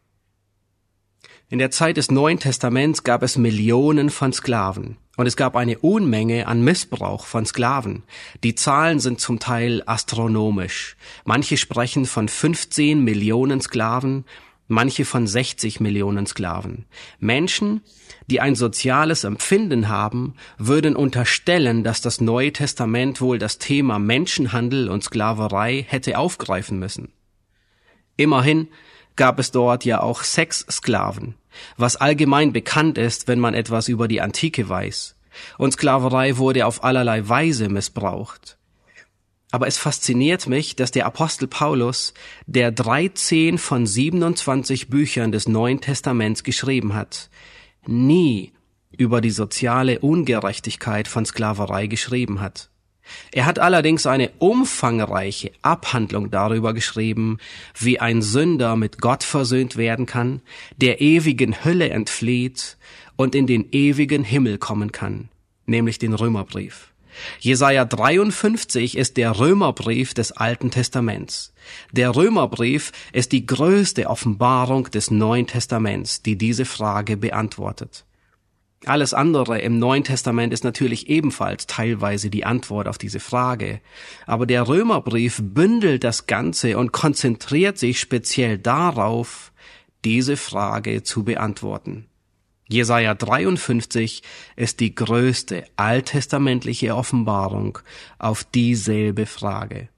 In der Zeit des Neuen Testaments gab es Millionen von Sklaven und es gab eine Unmenge an Missbrauch von Sklaven. Die Zahlen sind zum Teil astronomisch. Manche sprechen von fünfzehn Millionen Sklaven, manche von sechzig Millionen Sklaven. Menschen, die ein soziales Empfinden haben, würden unterstellen, dass das Neue Testament wohl das Thema Menschenhandel und Sklaverei hätte aufgreifen müssen. Immerhin gab es dort ja auch Sexsklaven, was allgemein bekannt ist, wenn man etwas über die Antike weiß. Und Sklaverei wurde auf allerlei Weise missbraucht. Aber es fasziniert mich, dass der Apostel Paulus, der dreizehn von siebenundzwanzig Büchern des Neuen Testaments geschrieben hat, nie über die soziale Ungerechtigkeit von Sklaverei geschrieben hat. Er hat allerdings eine umfangreiche Abhandlung darüber geschrieben, wie ein Sünder mit Gott versöhnt werden kann, der ewigen Hölle entflieht und in den ewigen Himmel kommen kann, nämlich den Römerbrief. Jesaja dreiundfünfzig ist der Römerbrief des Alten Testaments. Der Römerbrief ist die größte Offenbarung des Neuen Testaments, die diese Frage beantwortet. Alles andere im Neuen Testament ist natürlich ebenfalls teilweise die Antwort auf diese Frage. Aber der Römerbrief bündelt das Ganze und konzentriert sich speziell darauf, diese Frage zu beantworten. Jesaja dreiundfünfzig ist die größte alttestamentliche Offenbarung auf dieselbe Frage.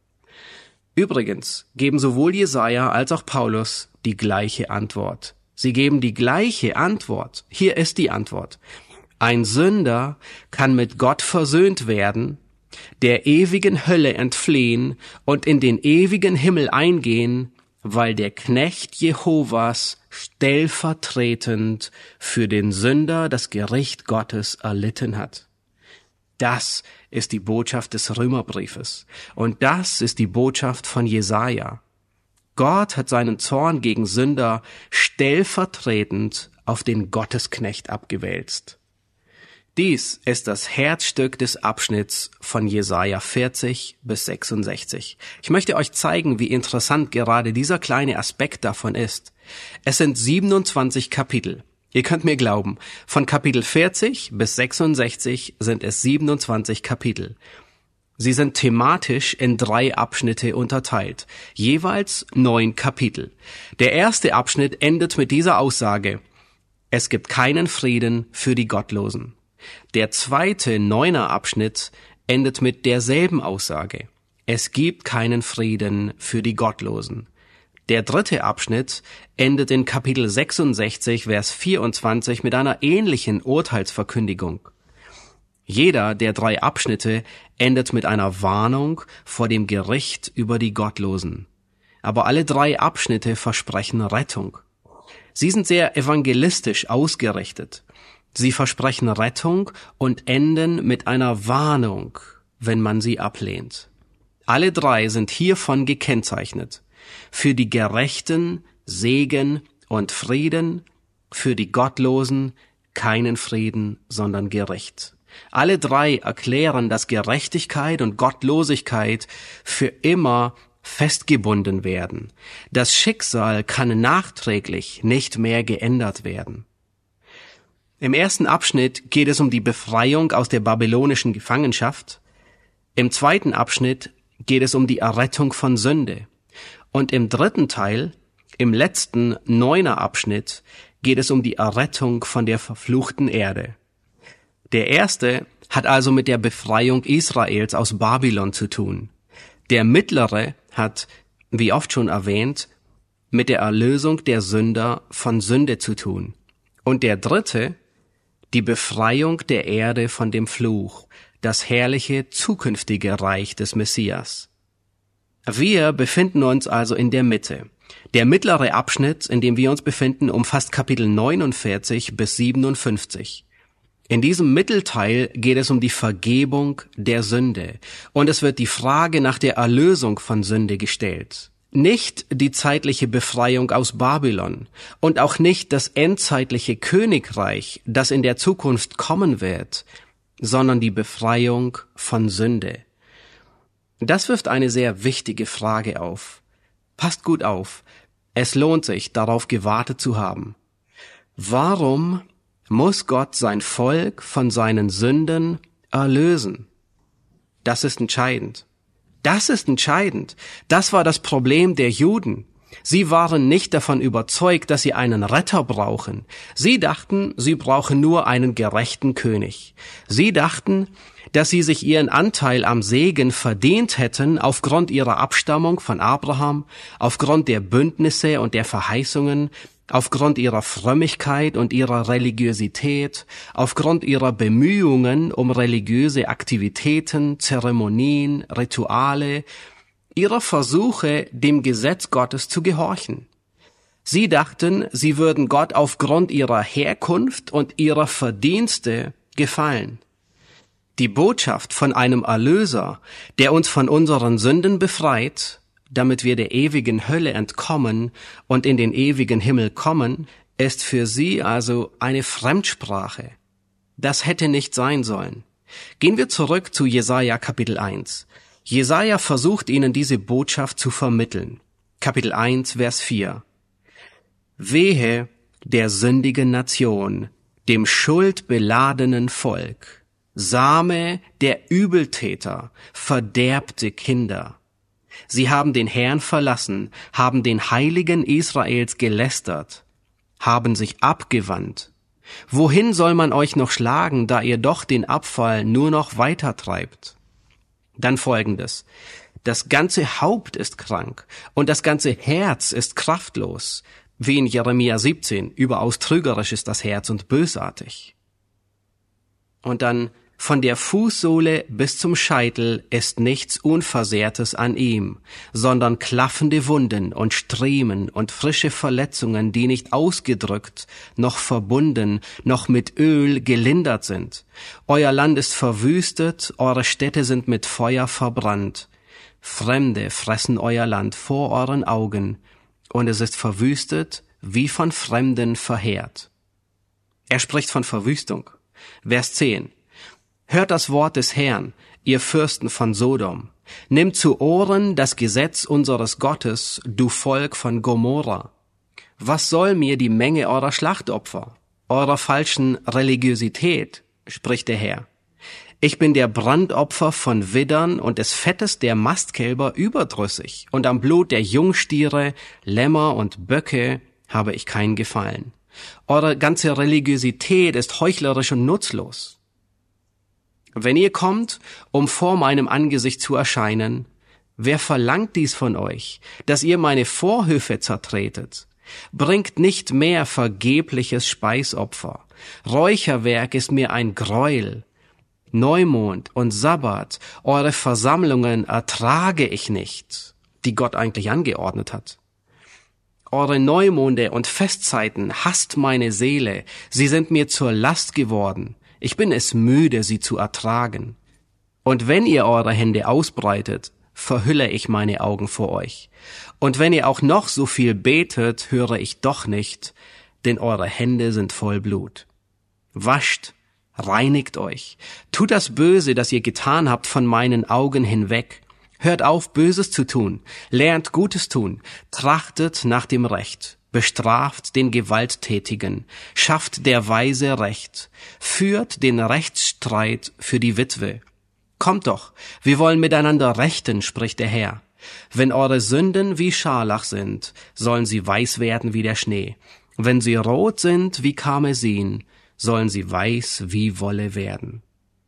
Übrigens geben sowohl Jesaja als auch Paulus die gleiche Antwort. Sie geben die gleiche Antwort. Hier ist die Antwort. Ein Sünder kann mit Gott versöhnt werden, der ewigen Hölle entfliehen und in den ewigen Himmel eingehen, weil der Knecht Jehovas stellvertretend für den Sünder das Gericht Gottes erlitten hat. Das ist die Botschaft des Römerbriefes. Und das ist die Botschaft von Jesaja. Gott hat seinen Zorn gegen Sünder stellvertretend auf den Gottesknecht abgewälzt. Dies ist das Herzstück des Abschnitts von Jesaja vierzig bis sechsundsechzig. Ich möchte euch zeigen, wie interessant gerade dieser kleine Aspekt davon ist. Es sind siebenundzwanzig Kapitel. Ihr könnt mir glauben, von Kapitel vierzig bis sechsundsechzig sind es siebenundzwanzig Kapitel. Sie sind thematisch in drei Abschnitte unterteilt, jeweils neun Kapitel. Der erste Abschnitt endet mit dieser Aussage: Es gibt keinen Frieden für die Gottlosen. Der zweite neuner Abschnitt endet mit derselben Aussage: Es gibt keinen Frieden für die Gottlosen. Der dritte Abschnitt endet in Kapitel sechsundsechzig, Vers vierundzwanzig mit einer ähnlichen Urteilsverkündigung. Jeder der drei Abschnitte endet mit einer Warnung vor dem Gericht über die Gottlosen. Aber alle drei Abschnitte versprechen Rettung. Sie sind sehr evangelistisch ausgerichtet. Sie versprechen Rettung und enden mit einer Warnung, wenn man sie ablehnt. Alle drei sind hiervon gekennzeichnet: für die Gerechten Segen und Frieden, für die Gottlosen keinen Frieden, sondern Gericht. Alle drei erklären, dass Gerechtigkeit und Gottlosigkeit für immer festgebunden werden. Das Schicksal kann nachträglich nicht mehr geändert werden. Im ersten Abschnitt geht es um die Befreiung aus der babylonischen Gefangenschaft. Im zweiten Abschnitt geht es um die Errettung von Sünde. Und im dritten Teil, im letzten neuner Abschnitt, geht es um die Errettung von der verfluchten Erde. Der erste hat also mit der Befreiung Israels aus Babylon zu tun. Der mittlere hat, wie oft schon erwähnt, mit der Erlösung der Sünder von Sünde zu tun. Und der dritte, die Befreiung der Erde von dem Fluch, das herrliche zukünftige Reich des Messias. Wir befinden uns also in der Mitte. Der mittlere Abschnitt, in dem wir uns befinden, umfasst Kapitel neunundvierzig bis siebenundfünfzig. In diesem Mittelteil geht es um die Vergebung der Sünde und es wird die Frage nach der Erlösung von Sünde gestellt. Nicht die zeitliche Befreiung aus Babylon und auch nicht das endzeitliche Königreich, das in der Zukunft kommen wird, sondern die Befreiung von Sünde. Das wirft eine sehr wichtige Frage auf. Passt gut auf, es lohnt sich, darauf gewartet zu haben. Warum muss Gott sein Volk von seinen Sünden erlösen? Das ist entscheidend. Das ist entscheidend. Das war das Problem der Juden. Sie waren nicht davon überzeugt, dass sie einen Retter brauchen. Sie dachten, sie brauchen nur einen gerechten König. Sie dachten, dass sie sich ihren Anteil am Segen verdient hätten aufgrund ihrer Abstammung von Abraham, aufgrund der Bündnisse und der Verheißungen, aufgrund ihrer Frömmigkeit und ihrer Religiosität, aufgrund ihrer Bemühungen um religiöse Aktivitäten, Zeremonien, Rituale, ihrer Versuche, dem Gesetz Gottes zu gehorchen. Sie dachten, sie würden Gott aufgrund ihrer Herkunft und ihrer Verdienste gefallen. Die Botschaft von einem Erlöser, der uns von unseren Sünden befreit, damit wir der ewigen Hölle entkommen und in den ewigen Himmel kommen, ist für sie also eine Fremdsprache. Das hätte nicht sein sollen. Gehen wir zurück zu Jesaja Kapitel eins. Jesaja versucht ihnen diese Botschaft zu vermitteln. Kapitel eins, Vers vier. Wehe der sündigen Nation, dem schuldbeladenen Volk, Same der Übeltäter, verderbte Kinder. Sie haben den Herrn verlassen, haben den Heiligen Israels gelästert, haben sich abgewandt. Wohin soll man euch noch schlagen, da ihr doch den Abfall nur noch weiter treibt? Dann Folgendes. Das ganze Haupt ist krank und das ganze Herz ist kraftlos. Wie in Jeremia siebzehn, überaus trügerisch ist das Herz und bösartig. Und dann, von der Fußsohle bis zum Scheitel ist nichts Unversehrtes an ihm, sondern klaffende Wunden und Striemen und frische Verletzungen, die nicht ausgedrückt, noch verbunden, noch mit Öl gelindert sind. Euer Land ist verwüstet, eure Städte sind mit Feuer verbrannt. Fremde fressen euer Land vor euren Augen, und es ist verwüstet, wie von Fremden verheert. Er spricht von Verwüstung. Vers zehn. Hört das Wort des Herrn, ihr Fürsten von Sodom. Nimmt zu Ohren das Gesetz unseres Gottes, du Volk von Gomorra. Was soll mir die Menge eurer Schlachtopfer, eurer falschen Religiosität, spricht der Herr. Ich bin der Brandopfer von Widdern und des Fettes der Mastkälber überdrüssig, und am Blut der Jungstiere, Lämmer und Böcke habe ich kein Gefallen. Eure ganze Religiosität ist heuchlerisch und nutzlos. Wenn ihr kommt, um vor meinem Angesicht zu erscheinen, wer verlangt dies von euch, dass ihr meine Vorhöfe zertretet? Bringt nicht mehr vergebliches Speisopfer. Räucherwerk ist mir ein Greuel. Neumond und Sabbat, eure Versammlungen ertrage ich nicht, die Gott eigentlich angeordnet hat. Eure Neumonde und Festzeiten hasst meine Seele, sie sind mir zur Last geworden. Ich bin es müde, sie zu ertragen. Und wenn ihr eure Hände ausbreitet, verhülle ich meine Augen vor euch. Und wenn ihr auch noch so viel betet, höre ich doch nicht, denn eure Hände sind voll Blut. Wascht, reinigt euch, tut das Böse, das ihr getan habt, von meinen Augen hinweg. Hört auf, Böses zu tun, lernt Gutes tun, trachtet nach dem Recht. Bestraft den Gewalttätigen, schafft der Weise Recht, führt den Rechtsstreit für die Witwe. Kommt doch, wir wollen miteinander rechten, spricht der Herr. Wenn eure Sünden wie Scharlach sind, sollen sie weiß werden wie der Schnee. Wenn sie rot sind wie Karmesin, sollen sie weiß wie Wolle werden.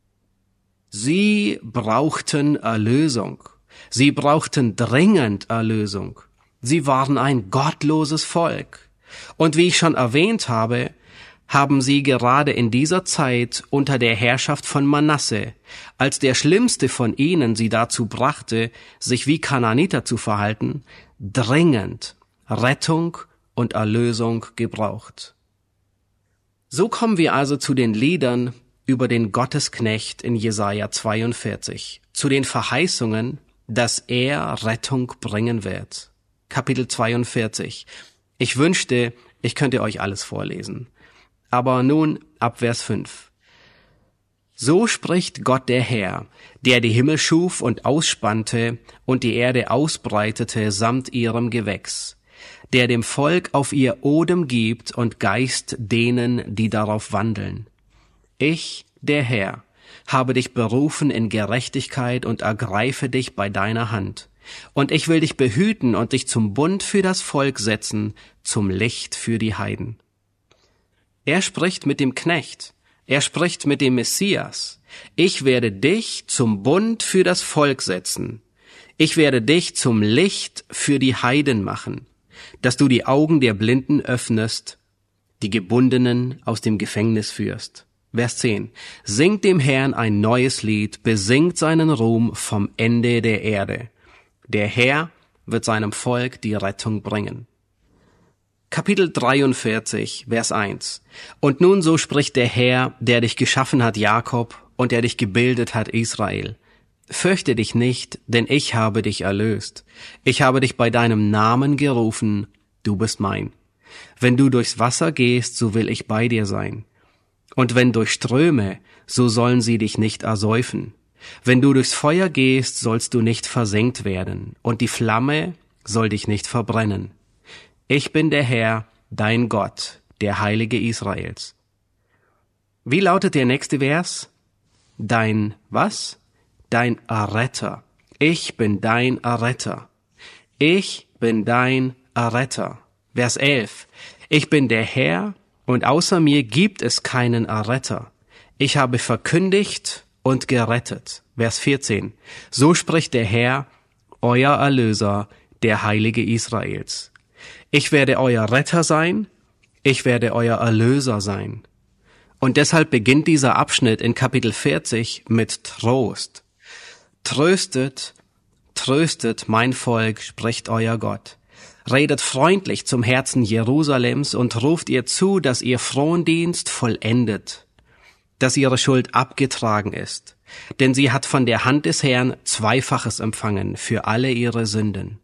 Sie brauchten Erlösung. Sie brauchten dringend Erlösung. Sie waren ein gottloses Volk. Und wie ich schon erwähnt habe, haben sie gerade in dieser Zeit unter der Herrschaft von Manasse, als der Schlimmste von ihnen sie dazu brachte, sich wie Kanaaniter zu verhalten, dringend, Rettung und Erlösung gebraucht. So kommen wir also zu den Liedern über den Gottesknecht in Jesaja zweiundvierzig, zu den Verheißungen, dass er Rettung bringen wird. Kapitel zweiundvierzig. Ich wünschte, ich könnte euch alles vorlesen. Aber nun ab Vers fünf. So spricht Gott der Herr, der die Himmel schuf und ausspannte und die Erde ausbreitete samt ihrem Gewächs, der dem Volk auf ihr Odem gibt und Geist denen, die darauf wandeln. Ich, der Herr, habe dich berufen in Gerechtigkeit und ergreife dich bei deiner Hand. Und ich will dich behüten und dich zum Bund für das Volk setzen, zum Licht für die Heiden. Er spricht mit dem Knecht. Er spricht mit dem Messias. Ich werde dich zum Bund für das Volk setzen. Ich werde dich zum Licht für die Heiden machen, dass du die Augen der Blinden öffnest, die Gebundenen aus dem Gefängnis führst. Vers zehn. Singt dem Herrn ein neues Lied, besingt seinen Ruhm vom Ende der Erde. Der Herr wird seinem Volk die Rettung bringen. Kapitel dreiundvierzig, Vers eins. Und nun so spricht der Herr, der dich geschaffen hat, Jakob, und der dich gebildet hat, Israel. Fürchte dich nicht, denn ich habe dich erlöst. Ich habe dich bei deinem Namen gerufen, du bist mein. Wenn du durchs Wasser gehst, so will ich bei dir sein. Und wenn durch Ströme, so sollen sie dich nicht ersäufen. Wenn du durchs Feuer gehst, sollst du nicht versenkt werden, und die Flamme soll dich nicht verbrennen. Ich bin der Herr, dein Gott, der Heilige Israels. Wie lautet der nächste Vers? Dein, was? Dein Erretter. Ich bin dein Erretter. Ich bin dein Erretter. Vers elf. Ich bin der Herr, und außer mir gibt es keinen Erretter. Ich habe verkündigt und gerettet. Vers vierzehn. So spricht der Herr, euer Erlöser, der Heilige Israels. Ich werde euer Retter sein, ich werde euer Erlöser sein. Und deshalb beginnt dieser Abschnitt in Kapitel vierzig mit Trost. Tröstet, tröstet mein Volk, spricht euer Gott. Redet freundlich zum Herzen Jerusalems und ruft ihr zu, dass ihr Frondienst vollendet, dass ihre Schuld abgetragen ist. Denn sie hat von der Hand des Herrn Zweifaches empfangen für alle ihre Sünden.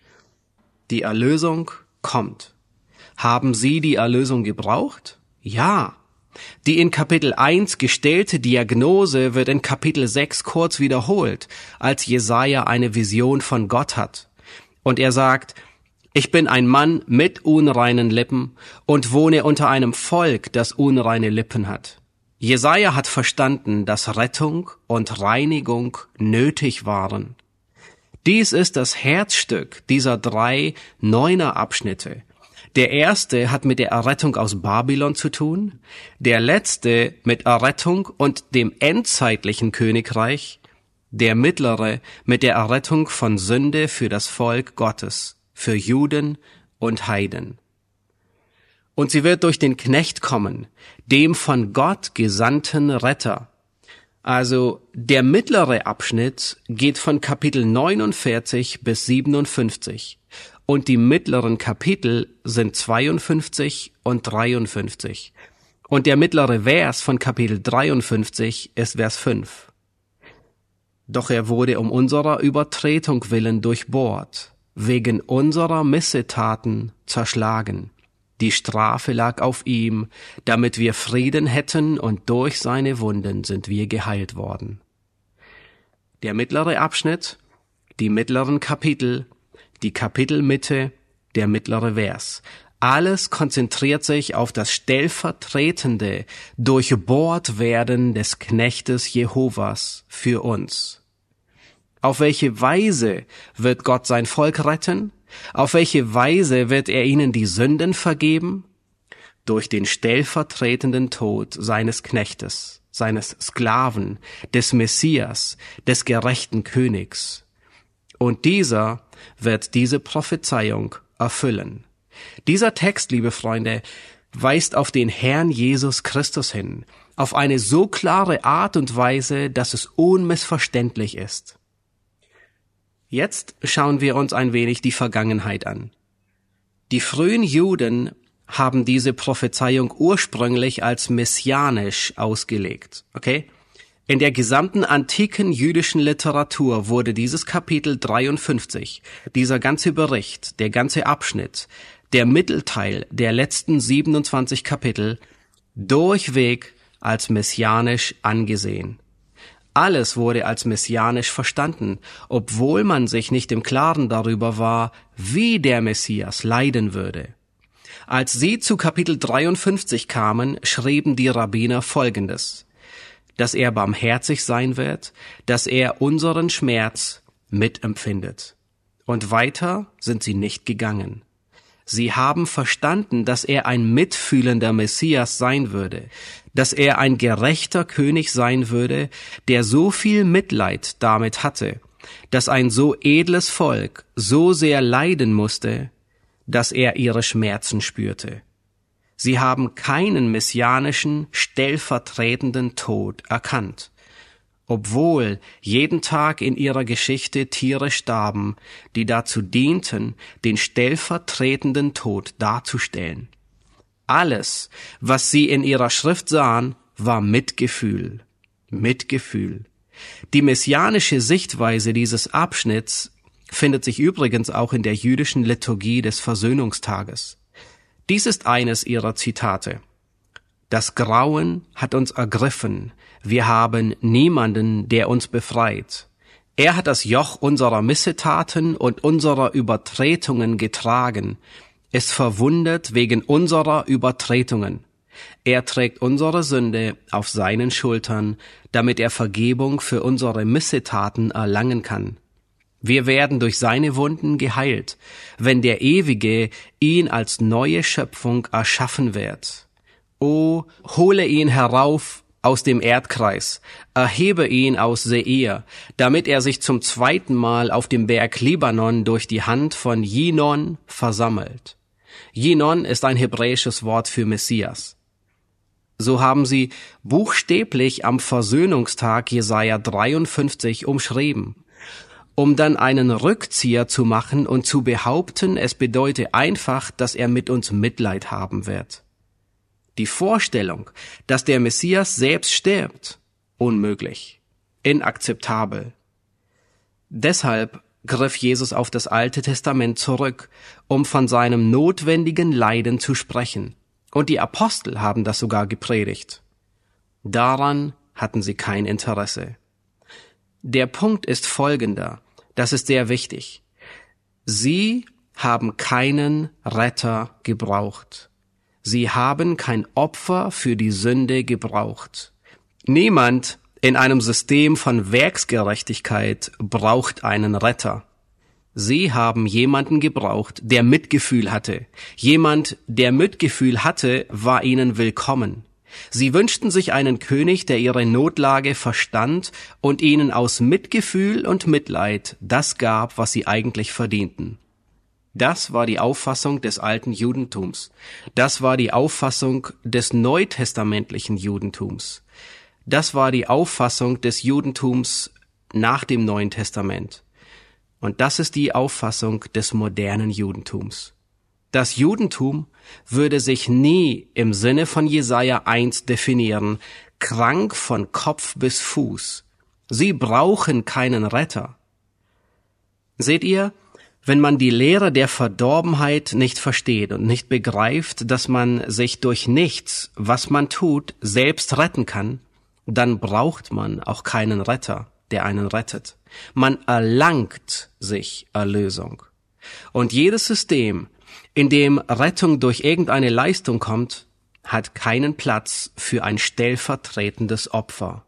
Die Erlösung kommt. Haben Sie die Erlösung gebraucht? Ja. Die in Kapitel eins gestellte Diagnose wird in Kapitel sechs kurz wiederholt, als Jesaja eine Vision von Gott hat. Und er sagt, ich bin ein Mann mit unreinen Lippen und wohne unter einem Volk, das unreine Lippen hat. Jesaja hat verstanden, dass Rettung und Reinigung nötig waren. Dies ist das Herzstück dieser drei Neuner-Abschnitte. Der erste hat mit der Errettung aus Babylon zu tun, der letzte mit Errettung und dem endzeitlichen Königreich, der mittlere mit der Errettung von Sünde für das Volk Gottes, für Juden und Heiden. Und sie wird durch den Knecht kommen, dem von Gott gesandten Retter. Also der mittlere Abschnitt geht von Kapitel neunundvierzig bis siebenundfünfzig und die mittleren Kapitel sind zweiundfünfzig und dreiundfünfzig. Und der mittlere Vers von Kapitel dreiundfünfzig ist Vers fünf. Doch er wurde um unserer Übertretung willen durchbohrt, wegen unserer Missetaten zerschlagen. Die Strafe lag auf ihm, damit wir Frieden hätten, und durch seine Wunden sind wir geheilt worden. Der mittlere Abschnitt, die mittleren Kapitel, die Kapitelmitte, der mittlere Vers. Alles konzentriert sich auf das stellvertretende Durchbohrtwerden des Knechtes Jehovas für uns. Auf welche Weise wird Gott sein Volk retten? Auf welche Weise wird er ihnen die Sünden vergeben? Durch den stellvertretenden Tod seines Knechtes, seines Sklaven, des Messias, des gerechten Königs. Und dieser wird diese Prophezeiung erfüllen. Dieser Text, liebe Freunde, weist auf den Herrn Jesus Christus hin, auf eine so klare Art und Weise, dass es unmissverständlich ist. Jetzt schauen wir uns ein wenig die Vergangenheit an. Die frühen Juden haben diese Prophezeiung ursprünglich als messianisch ausgelegt, okay? In der gesamten antiken jüdischen Literatur wurde dieses Kapitel dreiundfünfzig, dieser ganze Bericht, der ganze Abschnitt, der Mittelteil der letzten siebenundzwanzig Kapitel durchweg als messianisch angesehen. Alles wurde als messianisch verstanden, obwohl man sich nicht im Klaren darüber war, wie der Messias leiden würde. Als sie zu Kapitel dreiundfünfzig kamen, schrieben die Rabbiner Folgendes: dass er barmherzig sein wird, dass er unseren Schmerz mitempfindet. Und weiter sind sie nicht gegangen. Sie haben verstanden, dass er ein mitfühlender Messias sein würde, dass er ein gerechter König sein würde, der so viel Mitleid damit hatte, dass ein so edles Volk so sehr leiden musste, dass er ihre Schmerzen spürte. Sie haben keinen messianischen, stellvertretenden Tod erkannt, obwohl jeden Tag in ihrer Geschichte Tiere starben, die dazu dienten, den stellvertretenden Tod darzustellen. Alles, was sie in ihrer Schrift sahen, war Mitgefühl. Mitgefühl. Die messianische Sichtweise dieses Abschnitts findet sich übrigens auch in der jüdischen Liturgie des Versöhnungstages. Dies ist eines ihrer Zitate. Das Grauen hat uns ergriffen. Wir haben niemanden, der uns befreit. Er hat das Joch unserer Missetaten und unserer Übertretungen getragen, ist verwundet wegen unserer Übertretungen. Er trägt unsere Sünde auf seinen Schultern, damit er Vergebung für unsere Missetaten erlangen kann. Wir werden durch seine Wunden geheilt, wenn der Ewige ihn als neue Schöpfung erschaffen wird. O, hole ihn herauf aus dem Erdkreis, erhebe ihn aus Seir, damit er sich zum zweiten Mal auf dem Berg Libanon durch die Hand von Jinon versammelt. Jinon ist ein hebräisches Wort für Messias. So haben sie buchstäblich am Versöhnungstag Jesaja dreiundfünfzig umschrieben, um dann einen Rückzieher zu machen und zu behaupten, es bedeute einfach, dass er mit uns Mitleid haben wird. Die Vorstellung, dass der Messias selbst stirbt, unmöglich, inakzeptabel. Deshalb griff Jesus auf das Alte Testament zurück, um von seinem notwendigen Leiden zu sprechen. Und die Apostel haben das sogar gepredigt. Daran hatten sie kein Interesse. Der Punkt ist folgender. Das ist sehr wichtig. Sie haben keinen Retter gebraucht. Sie haben kein Opfer für die Sünde gebraucht. Niemand in einem System von Werksgerechtigkeit braucht einen Retter. Sie haben jemanden gebraucht, der Mitgefühl hatte. Jemand, der Mitgefühl hatte, war ihnen willkommen. Sie wünschten sich einen König, der ihre Notlage verstand und ihnen aus Mitgefühl und Mitleid das gab, was sie eigentlich verdienten. Das war die Auffassung des alten Judentums. Das war die Auffassung des neutestamentlichen Judentums. Das war die Auffassung des Judentums nach dem Neuen Testament. Und das ist die Auffassung des modernen Judentums. Das Judentum würde sich nie im Sinne von Jesaja eins definieren, krank von Kopf bis Fuß. Sie brauchen keinen Retter. Seht ihr, wenn man die Lehre der Verdorbenheit nicht versteht und nicht begreift, dass man sich durch nichts, was man tut, selbst retten kann, dann braucht man auch keinen Retter, der einen rettet. Man erlangt sich Erlösung. Und jedes System, in dem Rettung durch irgendeine Leistung kommt, hat keinen Platz für ein stellvertretendes Opfer.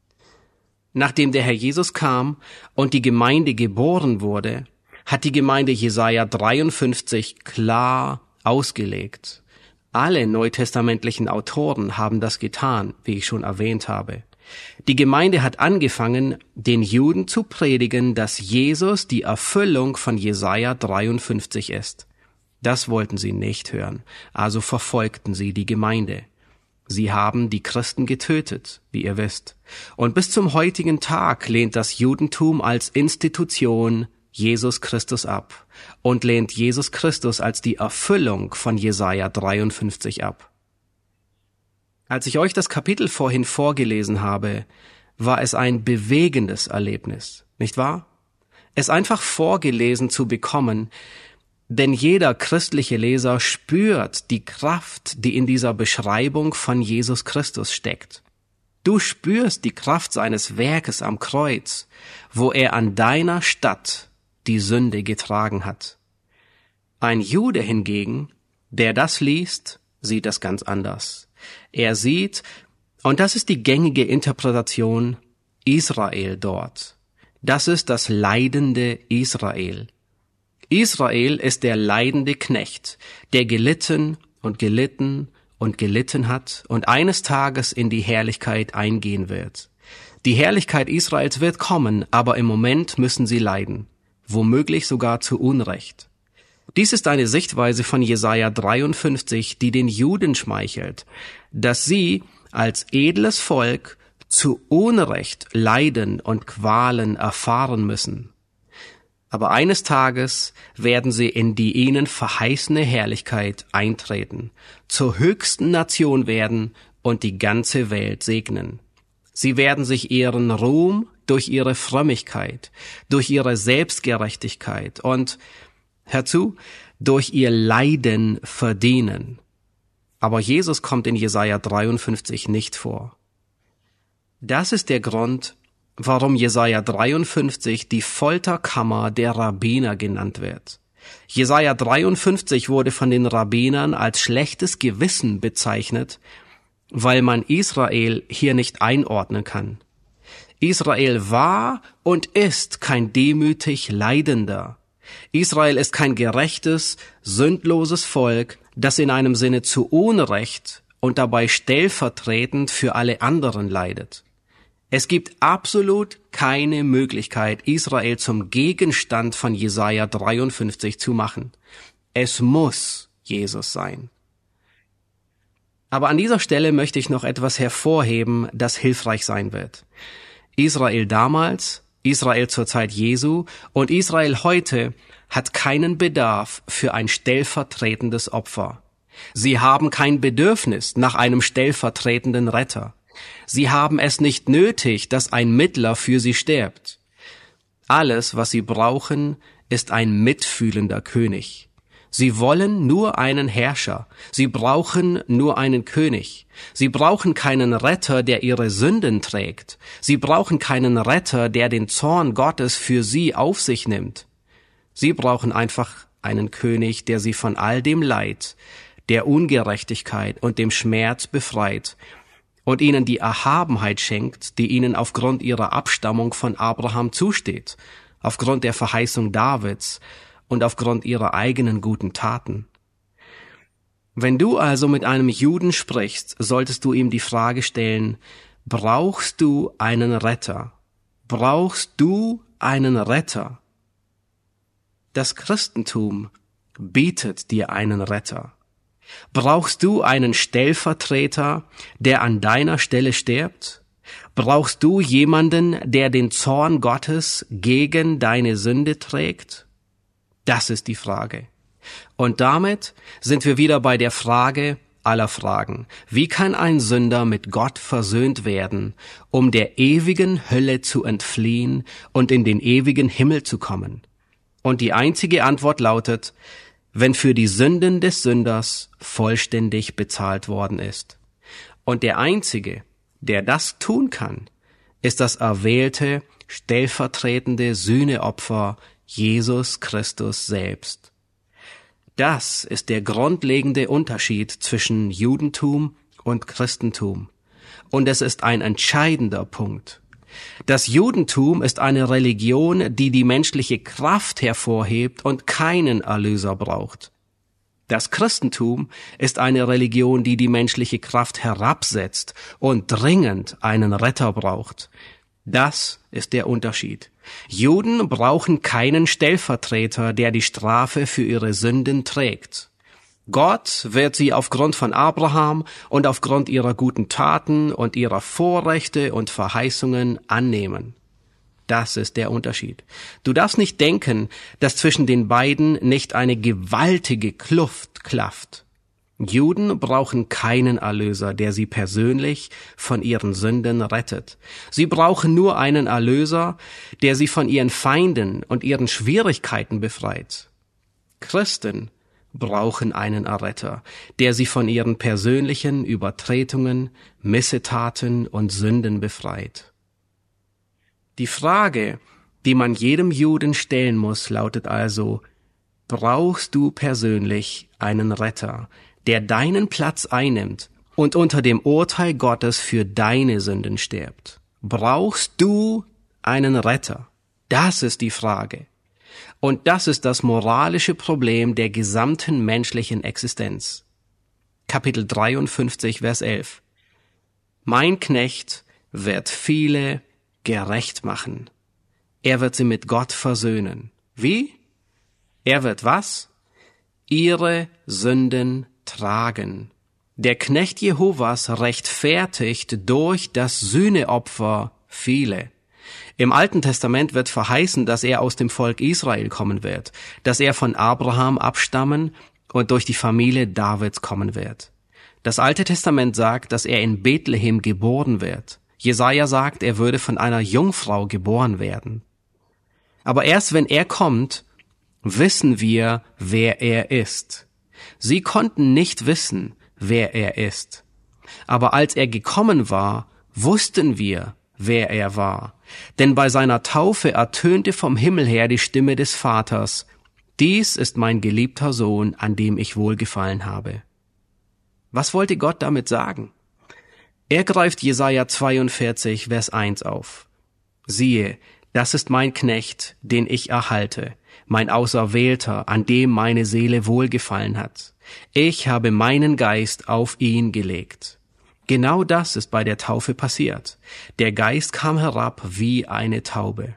Nachdem der Herr Jesus kam und die Gemeinde geboren wurde, hat die Gemeinde Jesaja dreiundfünfzig klar ausgelegt. Alle neutestamentlichen Autoren haben das getan, wie ich schon erwähnt habe. Die Gemeinde hat angefangen, den Juden zu predigen, dass Jesus die Erfüllung von Jesaja dreiundfünfzig ist. Das wollten sie nicht hören, also verfolgten sie die Gemeinde. Sie haben die Christen getötet, wie ihr wisst. Und bis zum heutigen Tag lehnt das Judentum als Institution Jesus Christus ab und lehnt Jesus Christus als die Erfüllung von Jesaja dreiundfünfzig ab. Als ich euch das Kapitel vorhin vorgelesen habe, war es ein bewegendes Erlebnis, nicht wahr? Es einfach vorgelesen zu bekommen, denn jeder christliche Leser spürt die Kraft, die in dieser Beschreibung von Jesus Christus steckt. Du spürst die Kraft seines Werkes am Kreuz, wo er an deiner Statt die Sünde getragen hat. Ein Jude hingegen, der das liest, sieht das ganz anders. Er sieht, und das ist die gängige Interpretation, Israel dort. Das ist das leidende Israel. Israel ist der leidende Knecht, der gelitten und gelitten und gelitten hat und eines Tages in die Herrlichkeit eingehen wird. Die Herrlichkeit Israels wird kommen, aber im Moment müssen sie leiden, womöglich sogar zu Unrecht. Dies ist eine Sichtweise von Jesaja dreiundfünfzig, die den Juden schmeichelt, dass sie als edles Volk zu Unrecht Leiden und Qualen erfahren müssen. Aber eines Tages werden sie in die ihnen verheißene Herrlichkeit eintreten, zur höchsten Nation werden und die ganze Welt segnen. Sie werden sich ihren Ruhm durch ihre Frömmigkeit, durch ihre Selbstgerechtigkeit und, hör zu, durch ihr Leiden verdienen. Aber Jesus kommt in Jesaja dreiundfünfzig nicht vor. Das ist der Grund, warum Jesaja dreiundfünfzig die Folterkammer der Rabbiner genannt wird. Jesaja dreiundfünfzig wurde von den Rabbinern als schlechtes Gewissen bezeichnet, weil man Israel hier nicht einordnen kann. Israel war und ist kein demütig Leidender. Israel ist kein gerechtes, sündloses Volk, das in einem Sinne zu Unrecht und dabei stellvertretend für alle anderen leidet. Es gibt absolut keine Möglichkeit, Israel zum Gegenstand von Jesaja dreiundfünfzig zu machen. Es muss Jesus sein. Aber an dieser Stelle möchte ich noch etwas hervorheben, das hilfreich sein wird. Israel damals, Israel zur Zeit Jesu und Israel heute hat keinen Bedarf für ein stellvertretendes Opfer. Sie haben kein Bedürfnis nach einem stellvertretenden Retter. Sie haben es nicht nötig, dass ein Mittler für sie stirbt. Alles, was sie brauchen, ist ein mitfühlender König. Sie wollen nur einen Herrscher. Sie brauchen nur einen König. Sie brauchen keinen Retter, der ihre Sünden trägt. Sie brauchen keinen Retter, der den Zorn Gottes für sie auf sich nimmt. Sie brauchen einfach einen König, der sie von all dem Leid, der Ungerechtigkeit und dem Schmerz befreit und ihnen die Erhabenheit schenkt, die ihnen aufgrund ihrer Abstammung von Abraham zusteht, aufgrund der Verheißung Davids und aufgrund ihrer eigenen guten Taten. Wenn du also mit einem Juden sprichst, solltest du ihm die Frage stellen, brauchst du einen Retter? Brauchst du einen Retter? Das Christentum bietet dir einen Retter. Brauchst du einen Stellvertreter, der an deiner Stelle stirbt? Brauchst du jemanden, der den Zorn Gottes gegen deine Sünde trägt? Das ist die Frage. Und damit sind wir wieder bei der Frage aller Fragen. Wie kann ein Sünder mit Gott versöhnt werden, um der ewigen Hölle zu entfliehen und in den ewigen Himmel zu kommen? Und die einzige Antwort lautet, wenn für die Sünden des Sünders vollständig bezahlt worden ist. Und der Einzige, der das tun kann, ist das erwählte, stellvertretende Sühneopfer Jesus Christus selbst. Das ist der grundlegende Unterschied zwischen Judentum und Christentum. Und es ist ein entscheidender Punkt. Das Judentum ist eine Religion, die die menschliche Kraft hervorhebt und keinen Erlöser braucht. Das Christentum ist eine Religion, die die menschliche Kraft herabsetzt und dringend einen Retter braucht. Das ist der Unterschied. Juden brauchen keinen Stellvertreter, der die Strafe für ihre Sünden trägt. Gott wird sie aufgrund von Abraham und aufgrund ihrer guten Taten und ihrer Vorrechte und Verheißungen annehmen. Das ist der Unterschied. Du darfst nicht denken, dass zwischen den beiden nicht eine gewaltige Kluft klafft. Juden brauchen keinen Erlöser, der sie persönlich von ihren Sünden rettet. Sie brauchen nur einen Erlöser, der sie von ihren Feinden und ihren Schwierigkeiten befreit. Christen brauchen einen Erretter, der sie von ihren persönlichen Übertretungen, Missetaten und Sünden befreit. Die Frage, die man jedem Juden stellen muss, lautet also: Brauchst du persönlich einen Retter, der deinen Platz einnimmt und unter dem Urteil Gottes für deine Sünden stirbt? Brauchst du einen Retter? Das ist die Frage. Und das ist das moralische Problem der gesamten menschlichen Existenz. Kapitel dreiundfünfzig, Vers elf. Mein Knecht wird viele gerecht machen. Er wird sie mit Gott versöhnen. Wie? Er wird was? Ihre Sünden tragen. Der Knecht Jehovas rechtfertigt durch das Sühneopfer viele. Im Alten Testament wird verheißen, dass er aus dem Volk Israel kommen wird, dass er von Abraham abstammen und durch die Familie Davids kommen wird. Das Alte Testament sagt, dass er in Bethlehem geboren wird. Jesaja sagt, er würde von einer Jungfrau geboren werden. Aber erst wenn er kommt, wissen wir, wer er ist. Sie konnten nicht wissen, wer er ist. Aber als er gekommen war, wussten wir, wer er war. Denn bei seiner Taufe ertönte vom Himmel her die Stimme des Vaters: Dies ist mein geliebter Sohn, an dem ich wohlgefallen habe. Was wollte Gott damit sagen? Er greift Jesaja zweiundvierzig, Vers eins auf. Siehe, das ist mein Knecht, den ich erhalte, mein Auserwählter, an dem meine Seele wohlgefallen hat. Ich habe meinen Geist auf ihn gelegt. Genau das ist bei der Taufe passiert. Der Geist kam herab wie eine Taube.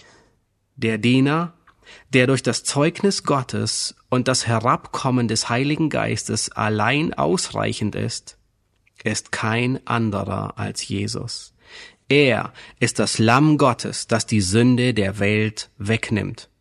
Der Diener, der durch das Zeugnis Gottes und das Herabkommen des Heiligen Geistes allein ausreichend ist, ist kein anderer als Jesus. Er ist das Lamm Gottes, das die Sünde der Welt wegnimmt.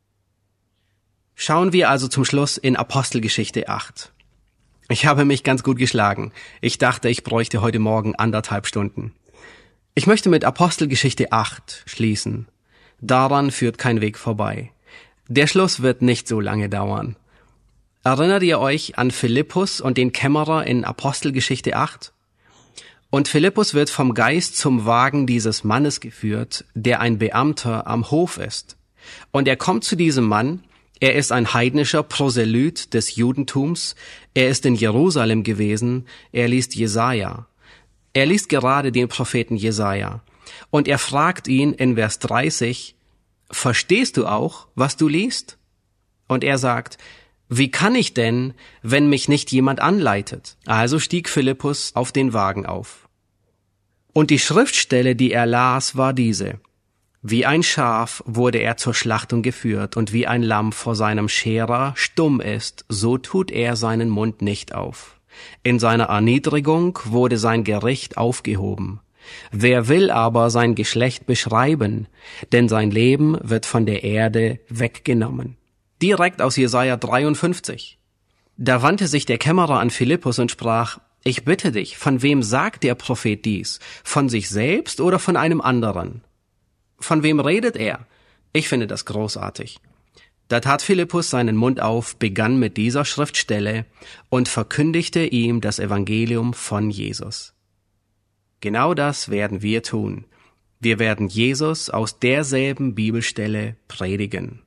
Schauen wir also zum Schluss in Apostelgeschichte acht. Ich habe mich ganz gut geschlagen. Ich dachte, ich bräuchte heute Morgen anderthalb Stunden. Ich möchte mit Apostelgeschichte acht schließen. Daran führt kein Weg vorbei. Der Schluss wird nicht so lange dauern. Erinnert ihr euch an Philippus und den Kämmerer in Apostelgeschichte acht? Und Philippus wird vom Geist zum Wagen dieses Mannes geführt, der ein Beamter am Hof ist. Und er kommt zu diesem Mann. Er ist ein heidnischer Proselyt des Judentums. Er ist in Jerusalem gewesen. Er liest Jesaja. Er liest gerade den Propheten Jesaja. Und er fragt ihn in Vers dreißig, verstehst du auch, was du liest? Und er sagt, wie kann ich denn, wenn mich nicht jemand anleitet? Also stieg Philippus auf den Wagen auf. Und die Schriftstelle, die er las, war diese: Wie ein Schaf wurde er zur Schlachtung geführt, und wie ein Lamm vor seinem Scherer stumm ist, so tut er seinen Mund nicht auf. In seiner Erniedrigung wurde sein Gericht aufgehoben. Wer will aber sein Geschlecht beschreiben? Denn sein Leben wird von der Erde weggenommen. Direkt aus Jesaja dreiundfünfzig. Da wandte sich der Kämmerer an Philippus und sprach: Ich bitte dich, von wem sagt der Prophet dies? Von sich selbst oder von einem anderen? Von wem redet er? Ich finde das großartig. Da tat Philippus seinen Mund auf, begann mit dieser Schriftstelle und verkündigte ihm das Evangelium von Jesus. Genau das werden wir tun. Wir werden Jesus aus derselben Bibelstelle predigen.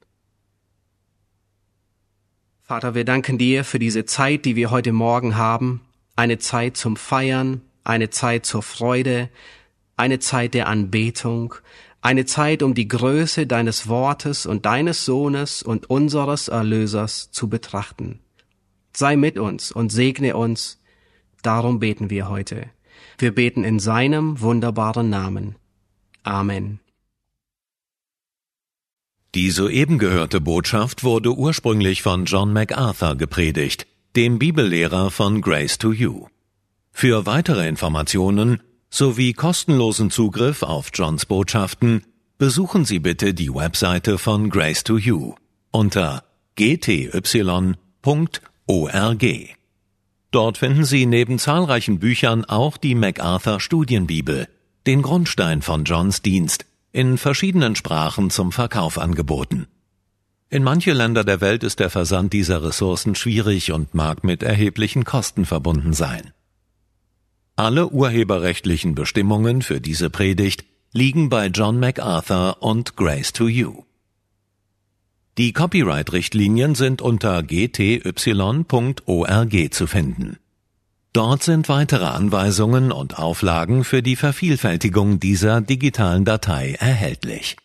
Vater, wir danken dir für diese Zeit, die wir heute Morgen haben. Eine Zeit zum Feiern, eine Zeit zur Freude, eine Zeit der Anbetung, eine Zeit, um die Größe deines Wortes und deines Sohnes und unseres Erlösers zu betrachten. Sei mit uns und segne uns. Darum beten wir heute. Wir beten in seinem wunderbaren Namen. Amen. Die soeben gehörte Botschaft wurde ursprünglich von John MacArthur gepredigt, dem Bibellehrer von Grace to You. Für weitere Informationen sowie kostenlosen Zugriff auf Johns Botschaften besuchen Sie bitte die Webseite von Grace to You unter g t y punkt org. Dort finden Sie neben zahlreichen Büchern auch die MacArthur Studienbibel, den Grundstein von Johns Dienst, in verschiedenen Sprachen zum Verkauf angeboten. In manche Länder der Welt ist der Versand dieser Ressourcen schwierig und mag mit erheblichen Kosten verbunden sein. Alle urheberrechtlichen Bestimmungen für diese Predigt liegen bei John MacArthur und Grace to You. Die Copyright-Richtlinien sind unter g t y punkt org zu finden. Dort sind weitere Anweisungen und Auflagen für die Vervielfältigung dieser digitalen Datei erhältlich.